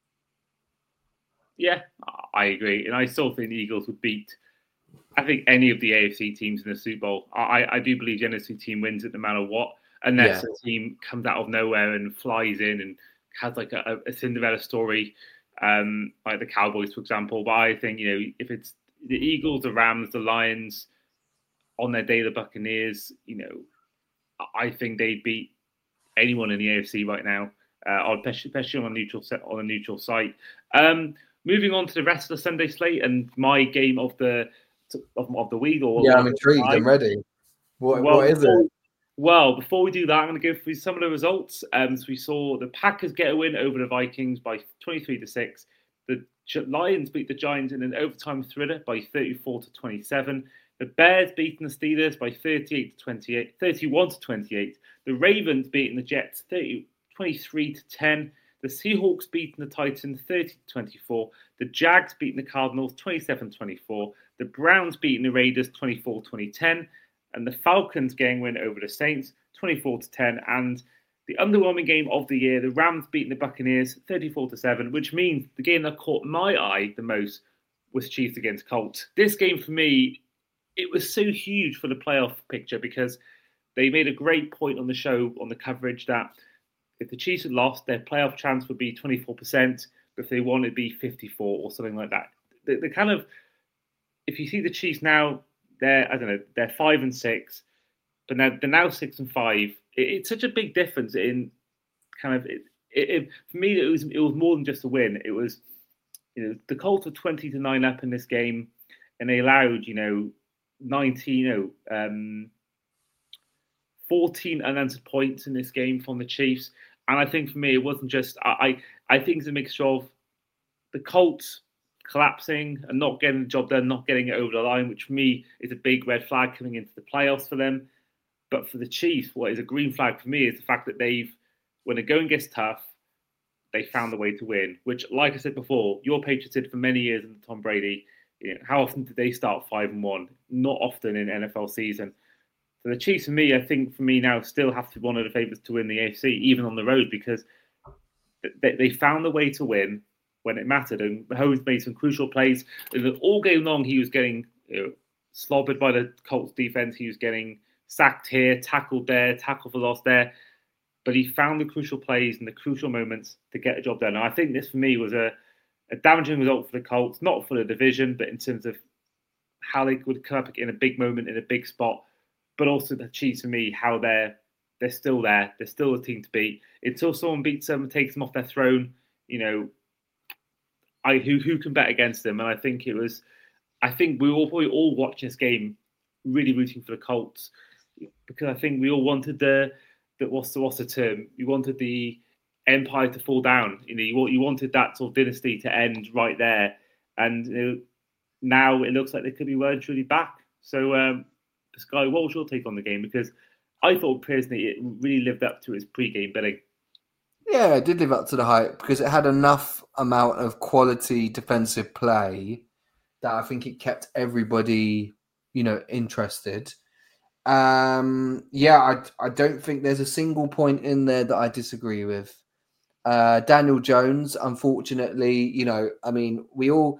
Yeah, I agree. And I still think the Eagles would beat, I think, any of the AFC teams in the Super Bowl. I do believe the NFC team wins it no matter what, unless a team comes out of nowhere and flies in and has like a Cinderella story, like the Cowboys, for example. But I think, if it's the Eagles, the Rams, the Lions, on their day, the Buccaneers, I think they'd beat anyone in the AFC right now, especially on a neutral site. Moving on to the rest of the Sunday slate and my game of the week. I'm intrigued. I'm ready. What is it? Well, before we do that, I'm going to go through some of the results. So we saw the Packers get a win over the Vikings by 23-6. The Lions beat the Giants in an overtime thriller by 34-27. The Bears beating the Steelers by 31-28. The Ravens beating the Jets 23-10. The Seahawks beating the Titans 30-24. The Jags beating the Cardinals 27-24. The Browns beating the Raiders 24-10. And the Falcons getting win over the Saints 24-10. And the underwhelming game of the year, the Rams beating the Buccaneers 34-7, which means the game that caught my eye the most was Chiefs against Colts. This game for me, it was so huge for the playoff picture because they made a great point on the show, on the coverage, that if the Chiefs had lost, their playoff chance would be 24%, but if they won, it'd be 54 or something like that. The kind of, if you see the Chiefs now, they're 5-6, but now they're now 6-5. It's such a big difference in kind of for me. It was more than just a win. It was, the Colts were 20-9 up in this game, and they allowed 14 unanswered points in this game from the Chiefs. And I think for me, it wasn't just I think it's a mixture of the Colts collapsing and not getting the job done, not getting it over the line, which for me is a big red flag coming into the playoffs for them. But for the Chiefs, what is a green flag for me is the fact that when the going gets tough, they found a way to win. Which, like I said before, your Patriots did for many years under Tom Brady. How often did they start 5-1? Not often in NFL season. So the Chiefs, for me, I think for me now still have to be one of the favourites to win the AFC, even on the road, because they found a way to win when it mattered. And Mahomes made some crucial plays. And all game long, he was getting slobbered by the Colts defense. He was getting sacked here, tackled there, tackle for loss there. But he found the crucial plays and the crucial moments to get the job done. And I think this, for me, was a damaging result for the Colts, not for the division, but in terms of how they would come up in a big moment, in a big spot. But also the Chiefs, for me, how they're still there. They're still a team to beat. Until someone beats them and takes them off their throne, who can bet against them? And I think we all probably all watch this game really rooting for the Colts, because I think we all wanted what's the term? You wanted the empire to fall down. You wanted that sort of dynasty to end right there. And now it looks like they could be well and truly back. So, Sky, what was your take on the game? Because I thought personally it really lived up to its pre-game betting. Yeah, it did live up to the hype because it had enough amount of quality defensive play that I think it kept everybody, interested. I don't think there's a single point in there that I disagree with. Daniel Jones, unfortunately, we all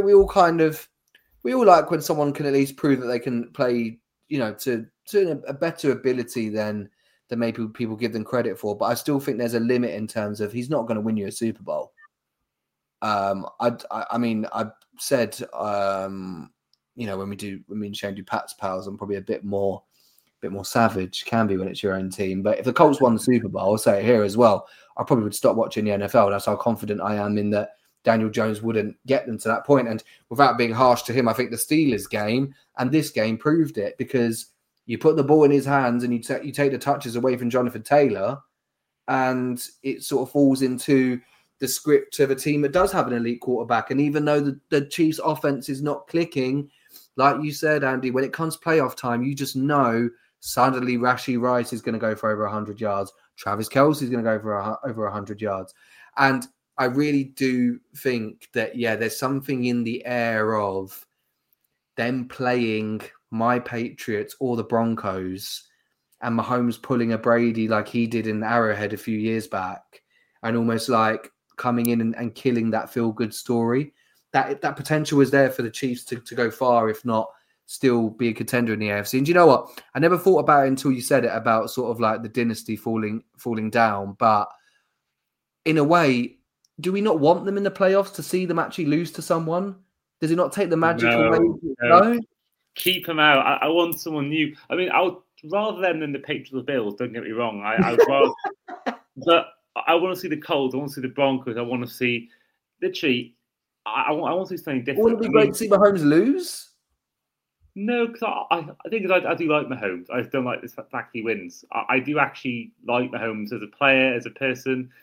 like when someone can at least prove that they can play, to a better ability than maybe people give them credit for. But I still think there's a limit in terms of he's not going to win you a Super Bowl. I've said, when me and Shane do Pat's Pals, I'm probably a bit more savage, can be when it's your own team. But if the Colts won the Super Bowl, I'll say it here as well, I probably would stop watching the NFL. That's how confident I am in that Daniel Jones wouldn't get them to that point. And without being harsh to him, I think the Steelers game and this game proved it, because you put the ball in his hands and you take the touches away from Jonathan Taylor, and it sort of falls into the script of a team that does have an elite quarterback. And even though the Chiefs' offense is not clicking, like you said, Andy, when it comes playoff time, you just know suddenly Rashee Rice is going to go for over 100 yards. Travis Kelce is going to go for over 100 yards. And I really do think that, there's something in the air of them playing my Patriots or the Broncos and Mahomes pulling a Brady like he did in Arrowhead a few years back, and almost like coming in and killing that feel-good story. That potential was there for the Chiefs to go far, if not still be a contender in the AFC. And do you know what? I never thought about it until you said it about sort of like the dynasty falling down. But in a way, do we not want them in the playoffs to see them actually lose to someone? Does it not take the magic away? No? Keep them out. I want someone new. I mean, rather than the Patriots or Bills, don't get me wrong. I would rather, but I want to see the Colts. I want to see the Broncos. I want to see, literally, I want to see something different. Wouldn't it be great to see Mahomes lose? No, because I think I do like Mahomes. I just don't like this fact he wins. I do actually like Mahomes as a player, as a person.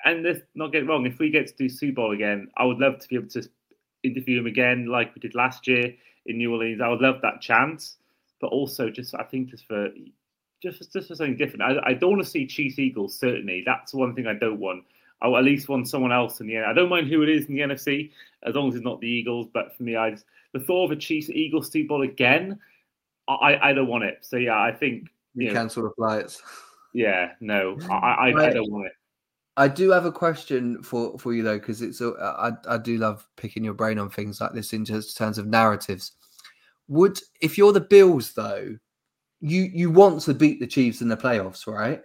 And let's not get it wrong, if we get to do Super Bowl again, I would love to be able to interview him again like we did last year in New Orleans. I would love that chance. But also, just for something different. I don't want to see Chiefs Eagles, certainly. That's one thing I don't want. I at least want someone else in the end. I don't mind who it is in the NFC, as long as it's not the Eagles. But for me, the thought of a Chiefs Eagles Super Bowl again, I don't want it. So yeah, I think you cancel the flights. Yeah, no, I don't want it. I do have a question for you though, because it's I do love picking your brain on things like this in just terms of narratives. If you're the Bills though, you want to beat the Chiefs in the playoffs, right?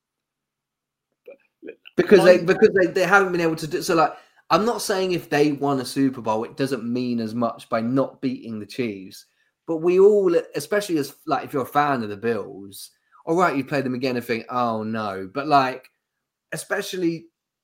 Because they haven't been able to do so. Like, I'm not saying if they won a Super Bowl, it doesn't mean as much by not beating the Chiefs. But we all, especially as like if you're a fan of the Bills, all right, you play them again and think, oh no. But like, especially,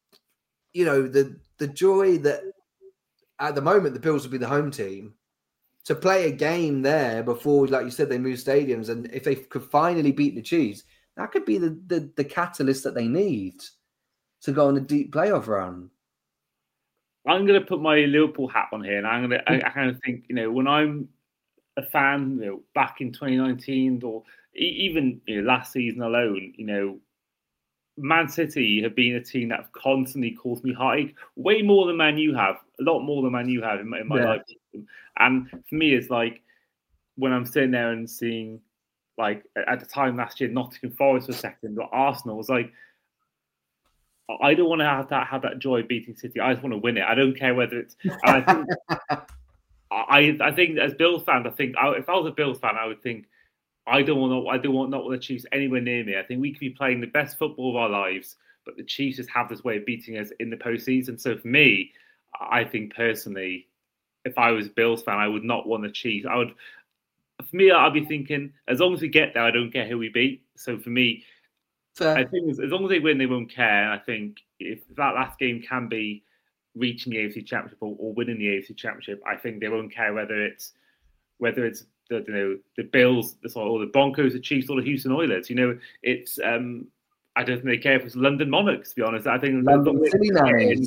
the joy that at the moment the Bills would be the home team to play a game there before, like you said, they move stadiums, and if they could finally beat the Chiefs, that could be the catalyst that they need to go on a deep playoff run. I'm going to put my Liverpool hat on here, and I kind of think, when I'm a fan, back in 2019 or even last season alone, Man City have been a team that have constantly caused me heartache, way more than Man U have, a lot more than Man U have in my life. And for me, it's like when I'm sitting there and seeing, like at the time last year, Nottingham Forest was second, or Arsenal was like, I don't want to have that joy of beating City. I just want to win it. I don't care whether it's. I think, I think as Bills fans, if I was a Bills fan, I would think I don't want the Chiefs anywhere near me. I think we could be playing the best football of our lives, but the Chiefs just have this way of beating us in the postseason. So for me, I think personally, if I was a Bills fan, I would not want the Chiefs. I'd be thinking, as long as we get there, I don't care who we beat. So for me, fair. I think as long as they win, they won't care. And I think if that last game can be reaching the AFC Championship or winning the AFC Championship, I think they won't care whether it's the Bills, or the Broncos, the Chiefs, or the Houston Oilers. It's I don't think they care if it's London Monarchs. To be honest, I think London Silly Nannies.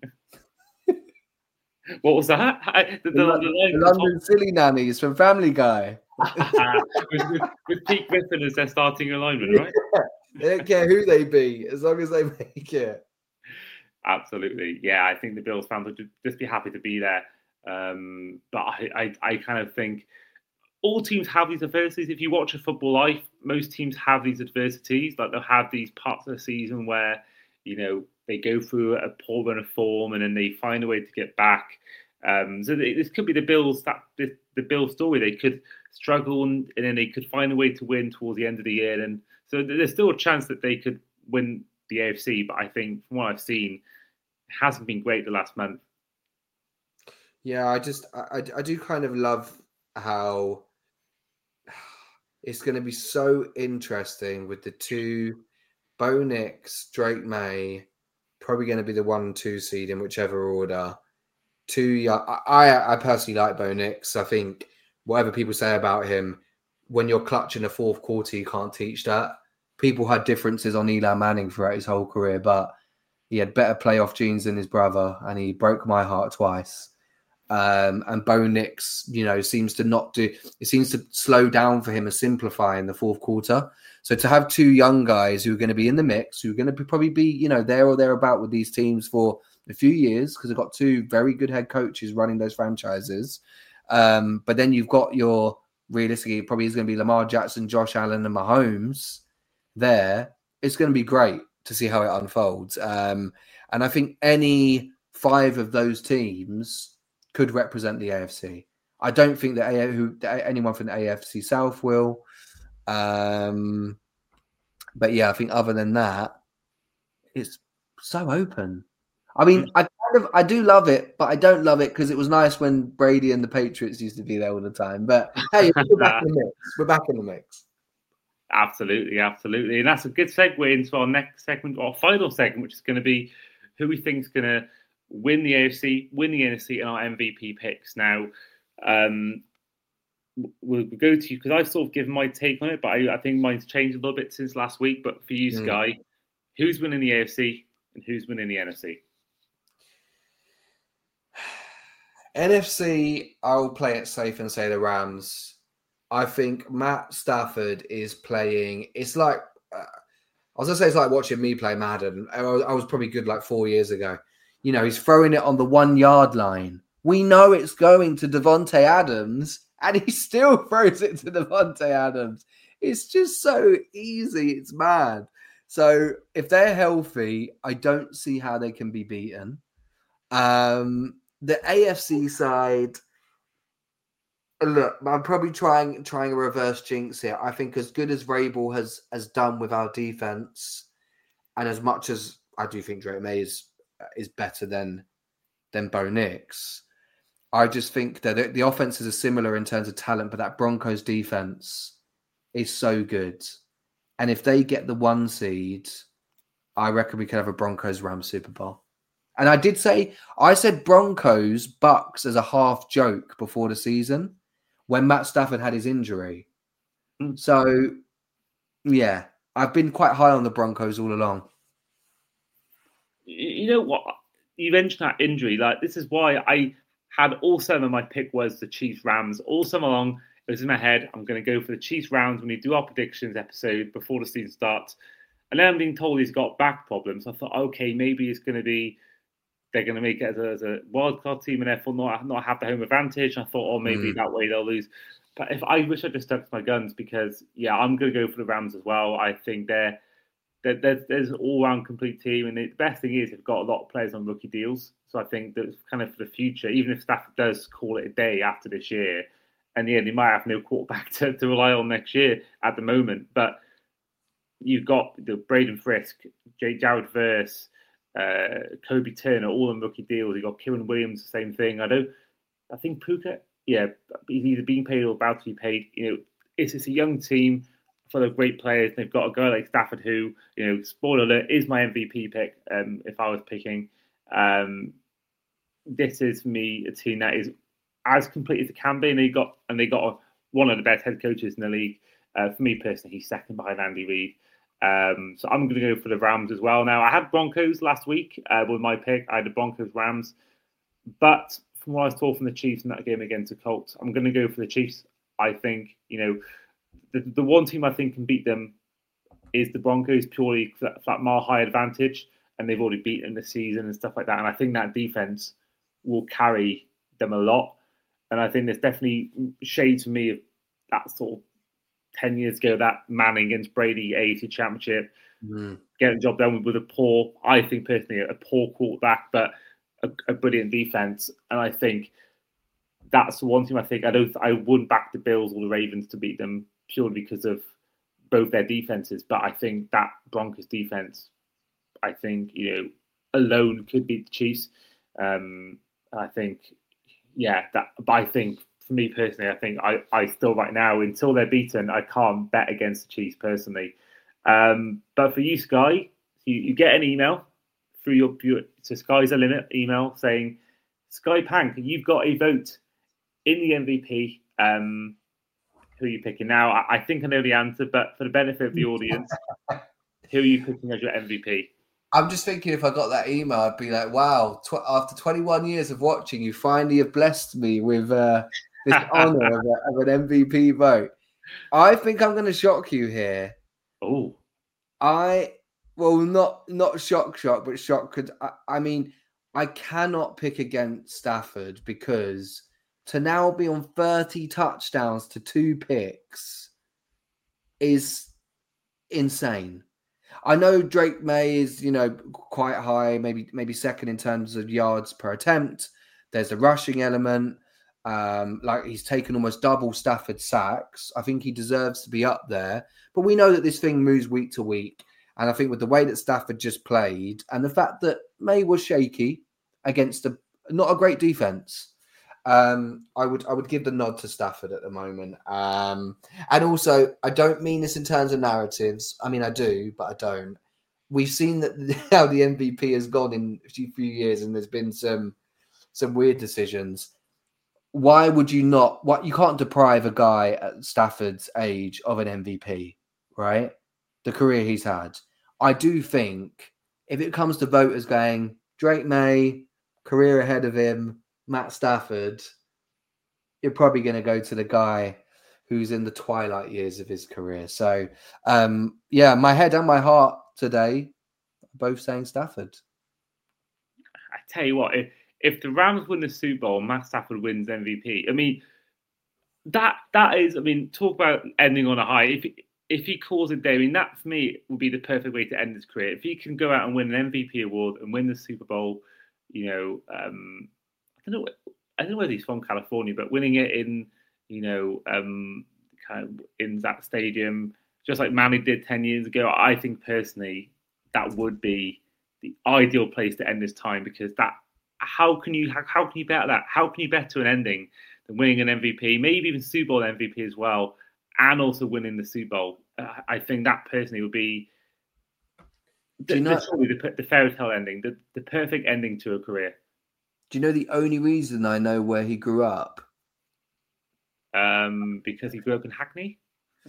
What was that? The London Silly Nannies from Family Guy. with Pete Griffin as their starting alignment, right? They don't care who they be, as long as they make it. Absolutely. Yeah, I think the Bills fans would just be happy to be there. But I kind of think all teams have these adversities. If you watch a football life, most teams have these adversities. Like they'll have these parts of the season where, they go through a poor run of form and then they find a way to get back. So this could be the Bills story. They could struggle and then they could find a way to win towards the end of the year. And so there's still a chance that they could win the AFC. But I think from what I've seen, it hasn't been great the last month. Yeah, I do kind of love how it's going to be so interesting with the two, Bo Nix, Drake May, probably going to be the 1-2 seed in whichever order. I personally like Bo Nix. I think whatever people say about him, when you're clutching a fourth quarter, you can't teach that. People had differences on Eli Manning throughout his whole career, but he had better playoff genes than his brother, and he broke my heart twice. And Bo Nix, seems to slow down for him and simplify in the fourth quarter. So to have two young guys who are going to be in the mix, who are going to probably be, there or thereabout with these teams for a few years, because they've got two very good head coaches running those franchises. But then you've got realistically, probably is going to be Lamar Jackson, Josh Allen, and Mahomes there. It's going to be great to see how it unfolds. And I think any 5 of those teams could represent the AFC. I don't think that anyone from the AFC South will. But yeah, I think other than that, it's so open. I mean, I do love it, but I don't love it because it was nice when Brady and the Patriots used to be there all the time. But hey, we're back in the mix. We're back in the mix. Absolutely. And that's a good segue into our next segment, our final segment, which is going to be who we think is going to win the AFC, win the NFC, and our MVP picks. Now, we'll go to you because I've sort of given my take on it, but I think mine's changed a little bit since last week. But for you, Sky, who's winning the AFC? and who's winning the NFC? NFC, I'll play it safe and say the Rams. I think Matt Stafford is playing. It's like I was gonna say it's like watching me play Madden. I was probably good like 4 years ago. You know, he's throwing it on the 1 yard line. We know it's going to Devontae Adams, and he still throws it to Devontae Adams. It's just so easy. It's mad. So if they're healthy, I don't see how they can be beaten. The AFC side, look, I'm probably trying a reverse jinx here. I think as good as Vrabel has done with our defense, and as much as I do think Drake May is better than Bo Nix, I just think that the offenses are similar in terms of talent, but that Broncos defense is so good. And if they get the 1 seed, I reckon we could have a Broncos-Rams Super Bowl. And I said Broncos Bucks as a half joke before the season when Matt Stafford had his injury. So, yeah, I've been quite high on the Broncos all along. You know what? You mentioned that injury. Like, this is why I had all summer my pick was the Chiefs Rams. All summer long, it was in my head. I'm going to go for the Chiefs Rams when we do our predictions episode before the season starts. And then I'm being told he's got back problems. I thought, okay, maybe it's going to be they're going to make it as a wildcard team and therefore not have the home advantage. I thought, oh, maybe that way they'll lose. But I wish I just stuck to my guns because, yeah, I'm going to go for the Rams as well. I think there's an all-round complete team. And the best thing is they've got a lot of players on rookie deals. So I think that's kind of for the future, even if Stafford does call it a day after this year, and yeah, they might have no quarterback to rely on next year at the moment. But you've got the Braden Frisk, Jared Verse, Kobe Turner, all on rookie deals. You've got Kieran Williams, the same thing. I think Puka, yeah, he's either being paid or about to be paid. You know, it's a young team full of great players. They've got a guy like Stafford who, you know, spoiler alert, is my MVP pick. If I was picking, this is for me a team that is as complete as it can be, and they got one of the best head coaches in the league. For me personally, he's second behind Andy Reid. So I'm going to go for the Rams as well. Now, I had Broncos last week with my pick. I had the Broncos-Rams. But from what I was told from the Chiefs in that game against the Colts, I'm going to go for the Chiefs. I think, you know, the one team I think can beat them is the Broncos purely for that mile high advantage. And they've already beaten the season and stuff like that. And I think that defense will carry them a lot. And I think there's definitely shades for me of that sort of 10 years ago, that Manning against Brady AFC Championship, getting the job done with I think personally, a poor quarterback, but a brilliant defense. And I think that's the one team I wouldn't back the Bills or the Ravens to beat them purely because of both their defenses. But I think that Broncos defense, I think, you know, alone could beat the Chiefs. I think, yeah, but I think, for me personally, I think I still right now, until they're beaten, I can't bet against the Chiefs personally. But for you, Sky, you get an email through your so Sky's the Limit email saying, Sky Pank, you've got a vote in the MVP. Who are you picking? Now, I think I know the answer, but for the benefit of the audience, who are you picking as your MVP? I'm just thinking if I got that email, I'd be like, wow, after 21 years of watching, you finally have blessed me with this honor of an MVP vote. I think I'm going to shock you here. Oh. Not shock, but shock. I mean, I cannot pick against Stafford because to now be on 30 touchdowns to 2 picks is insane. I know Drake May is, you know, quite high, maybe second in terms of yards per attempt. There's a rushing element. Like he's taken almost double Stafford sacks. I think he deserves to be up there. But we know that this thing moves week to week. And I think with the way that Stafford just played and the fact that May was shaky against not a great defense, I would give the nod to Stafford at the moment. And also, I don't mean this in terms of narratives. I mean, I do, but I don't. We've seen how the MVP has gone in a few years, and there's been some weird decisions. Why would you not? You can't deprive a guy at Stafford's age of an MVP, right? The career he's had. I do think if it comes to voters going, Drake May, career ahead of him, Matt Stafford, you're probably going to go to the guy who's in the twilight years of his career. So, my head and my heart today are both saying Stafford. I tell you what, if the Rams win the Super Bowl, Matt Stafford wins MVP. I mean, that is. I mean, talk about ending on a high. If he calls it day, I mean, that for me would be the perfect way to end his career. If he can go out and win an MVP award and win the Super Bowl, I don't know whether he's from California, but winning it in, kind of in that stadium, just like Manny did 10 years ago, I think personally that would be the ideal place to end his time, because how can you bet that? How can you bet to an ending than winning an MVP, maybe even Super Bowl MVP as well, and also winning the Super Bowl? I think that personally would be the fairy tale ending, the perfect ending to a career. Do you know the only reason I know where he grew up? Because he grew up in Hackney?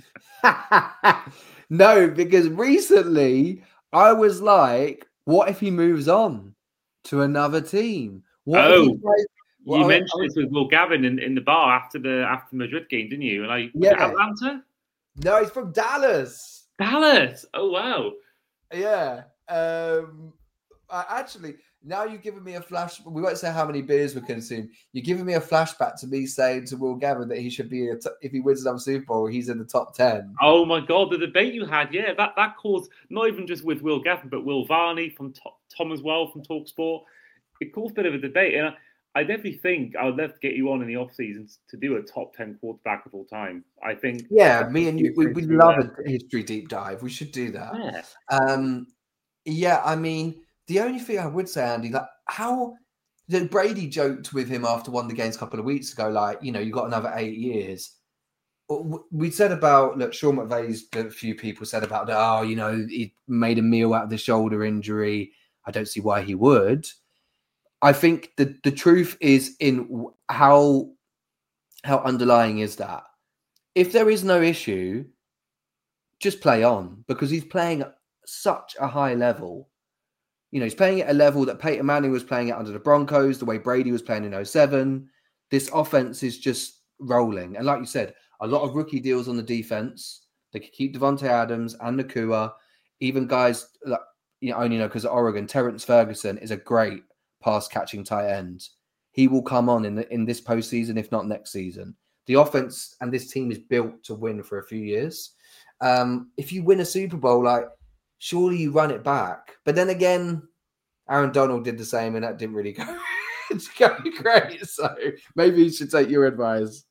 No, because recently I was like, what if he moves on to another team? You mentioned this with Will Gavin in the bar after the Madrid game, didn't you? And was it Atlanta? No, he's from Dallas. Dallas. Oh wow. Yeah. Actually, now you've given me a flash. We won't say how many beers we consume. You're giving me a flashback to me saying to Will Gavin that he should be, if he wins another Super Bowl, he's in the top 10. Oh my God, the debate you had, yeah, that caused, not even just with Will Gavin, but Will Varney from Tom as well from TalkSport. It caused a bit of a debate, and I definitely think I would love to get you on in the off season to do a top 10 quarterback of all time. I think. Yeah, me and you, we love a history deep dive. We should do that. Yeah. I mean, the only thing I would say, Andy, Brady joked with him after one of the games a couple of weeks ago, you got another 8 years. We said about, Sean McVay's, a few people said about, he made a meal out of the shoulder injury. I don't see why he would. I think the truth is in how underlying is that. If there is no issue, just play on, because he's playing at such a high level. He's playing at a level that Peyton Manning was playing at under the Broncos, the way Brady was playing in 2007. This offense is just rolling. And like you said, a lot of rookie deals on the defense. They could keep Devontae Adams and Nacua. Even guys that only know because of Oregon, Terrence Ferguson is a great pass-catching tight end. He will come on in this postseason, if not next season. The offense and this team is built to win for a few years. If you win a Super Bowl, surely you run it back. But then again, Aaron Donald did the same, and that didn't really go great. So maybe you should take your advice.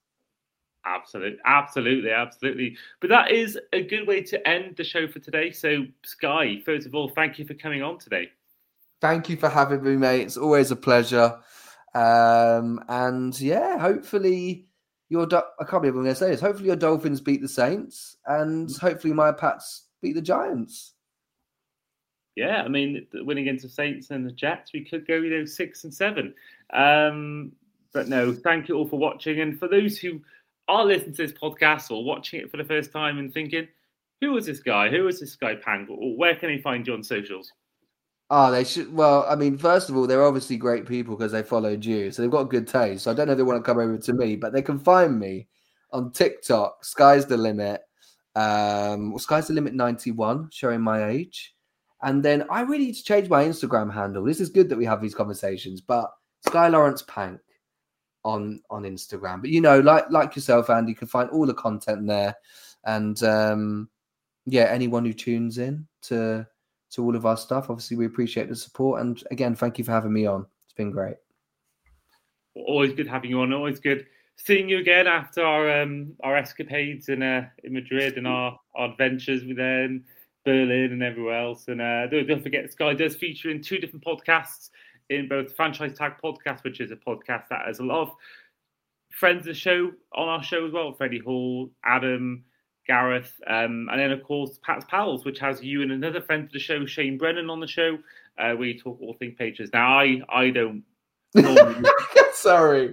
Absolutely. But that is a good way to end the show for today. So, Sky, first of all, thank you for coming on today. Thank you for having me, mate. It's always a pleasure. And yeah, hopefully I can't believe I'm going to say this. Hopefully your Dolphins beat the Saints, and hopefully my Pats beat the Giants. Yeah, I mean, winning against the Saints and the Jets, we could go 6-7. But no, thank you all for watching. And for those who are listening to this podcast or watching it for the first time and thinking, who is this guy? Who is this Sky Pank? Or where can they find you on socials? Oh, they should. Well, I mean, first of all, they're obviously great people because they followed you. So they've got good taste. So I don't know if they want to come over to me, but they can find me on TikTok, Sky's the Limit. Sky's the Limit 91, showing my age. And then I really need to change my Instagram handle. This is good that we have these conversations, but Sky Lawrence Pank on Instagram. But like yourself, Andy, you can find all the content there. And anyone who tunes in to all of our stuff, obviously we appreciate the support. And again, thank you for having me on. It's been great. Always good having you on. Always good seeing you again after our escapades in Madrid and our adventures with them. Berlin and everywhere else. And don't forget, Sky does feature in 2 different podcasts, in both Franchise Tag Podcast, which is a podcast that has a lot of friends of the show on our show as well. Freddie Hall, Adam, Gareth, and then, of course, Pat's Pals, which has you and another friend of the show, Shane Brennan, on the show. We talk all things Patriots. Now, I don't normally... Sorry.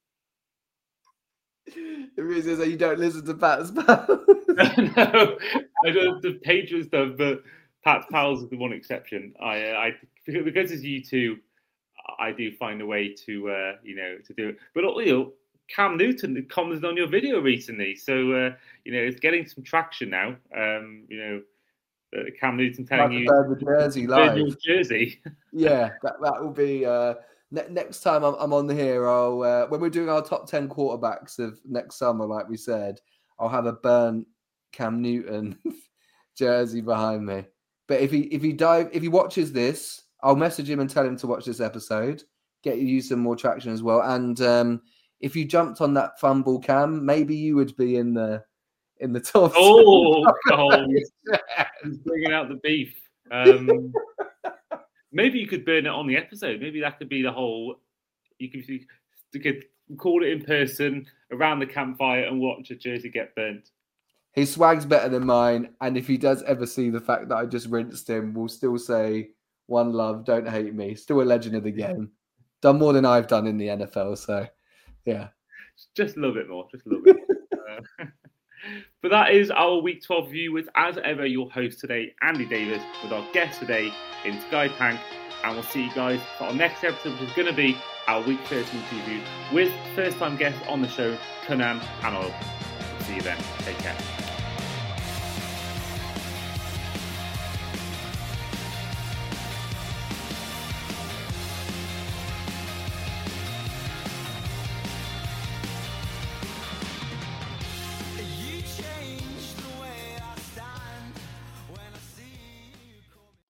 The reason is that you don't listen to Pat's Pals. No, I don't the Patriots stuff, but Pat's Pals is the one exception. I because it's you two, I do find a way to to do it. But Cam Newton commented on your video recently, so it's getting some traction now. Cam Newton telling you the jersey live. Jersey. Yeah, that will be next time I'm on here. I'll when we're doing our top 10 quarterbacks of next summer, like we said, I'll have a burnt Cam Newton jersey behind me. But if he watches this, I'll message him and tell him to watch this episode, get you some more traction as well. And if you jumped on that fumble, Cam, maybe you would be in the top. Oh, he's bringing out the beef. Maybe you could burn it on the episode. Maybe that could be the whole. You could call it in person around the campfire and watch a jersey get burnt. His swag's better than mine, and if he does ever see the fact that I just rinsed him, we'll still say one love, don't hate me. Still a legend of the game. Done more than I've done in the NFL, so yeah. Just a little bit more, just a little bit more. But that is our Week 12 review with, as ever, your host today, Andy Davis, with our guest today in Sky Pank. And we'll see you guys for our next episode, which is going to be our Week 13 preview with first-time guest on the show, Conan and I'll see you then. Take care.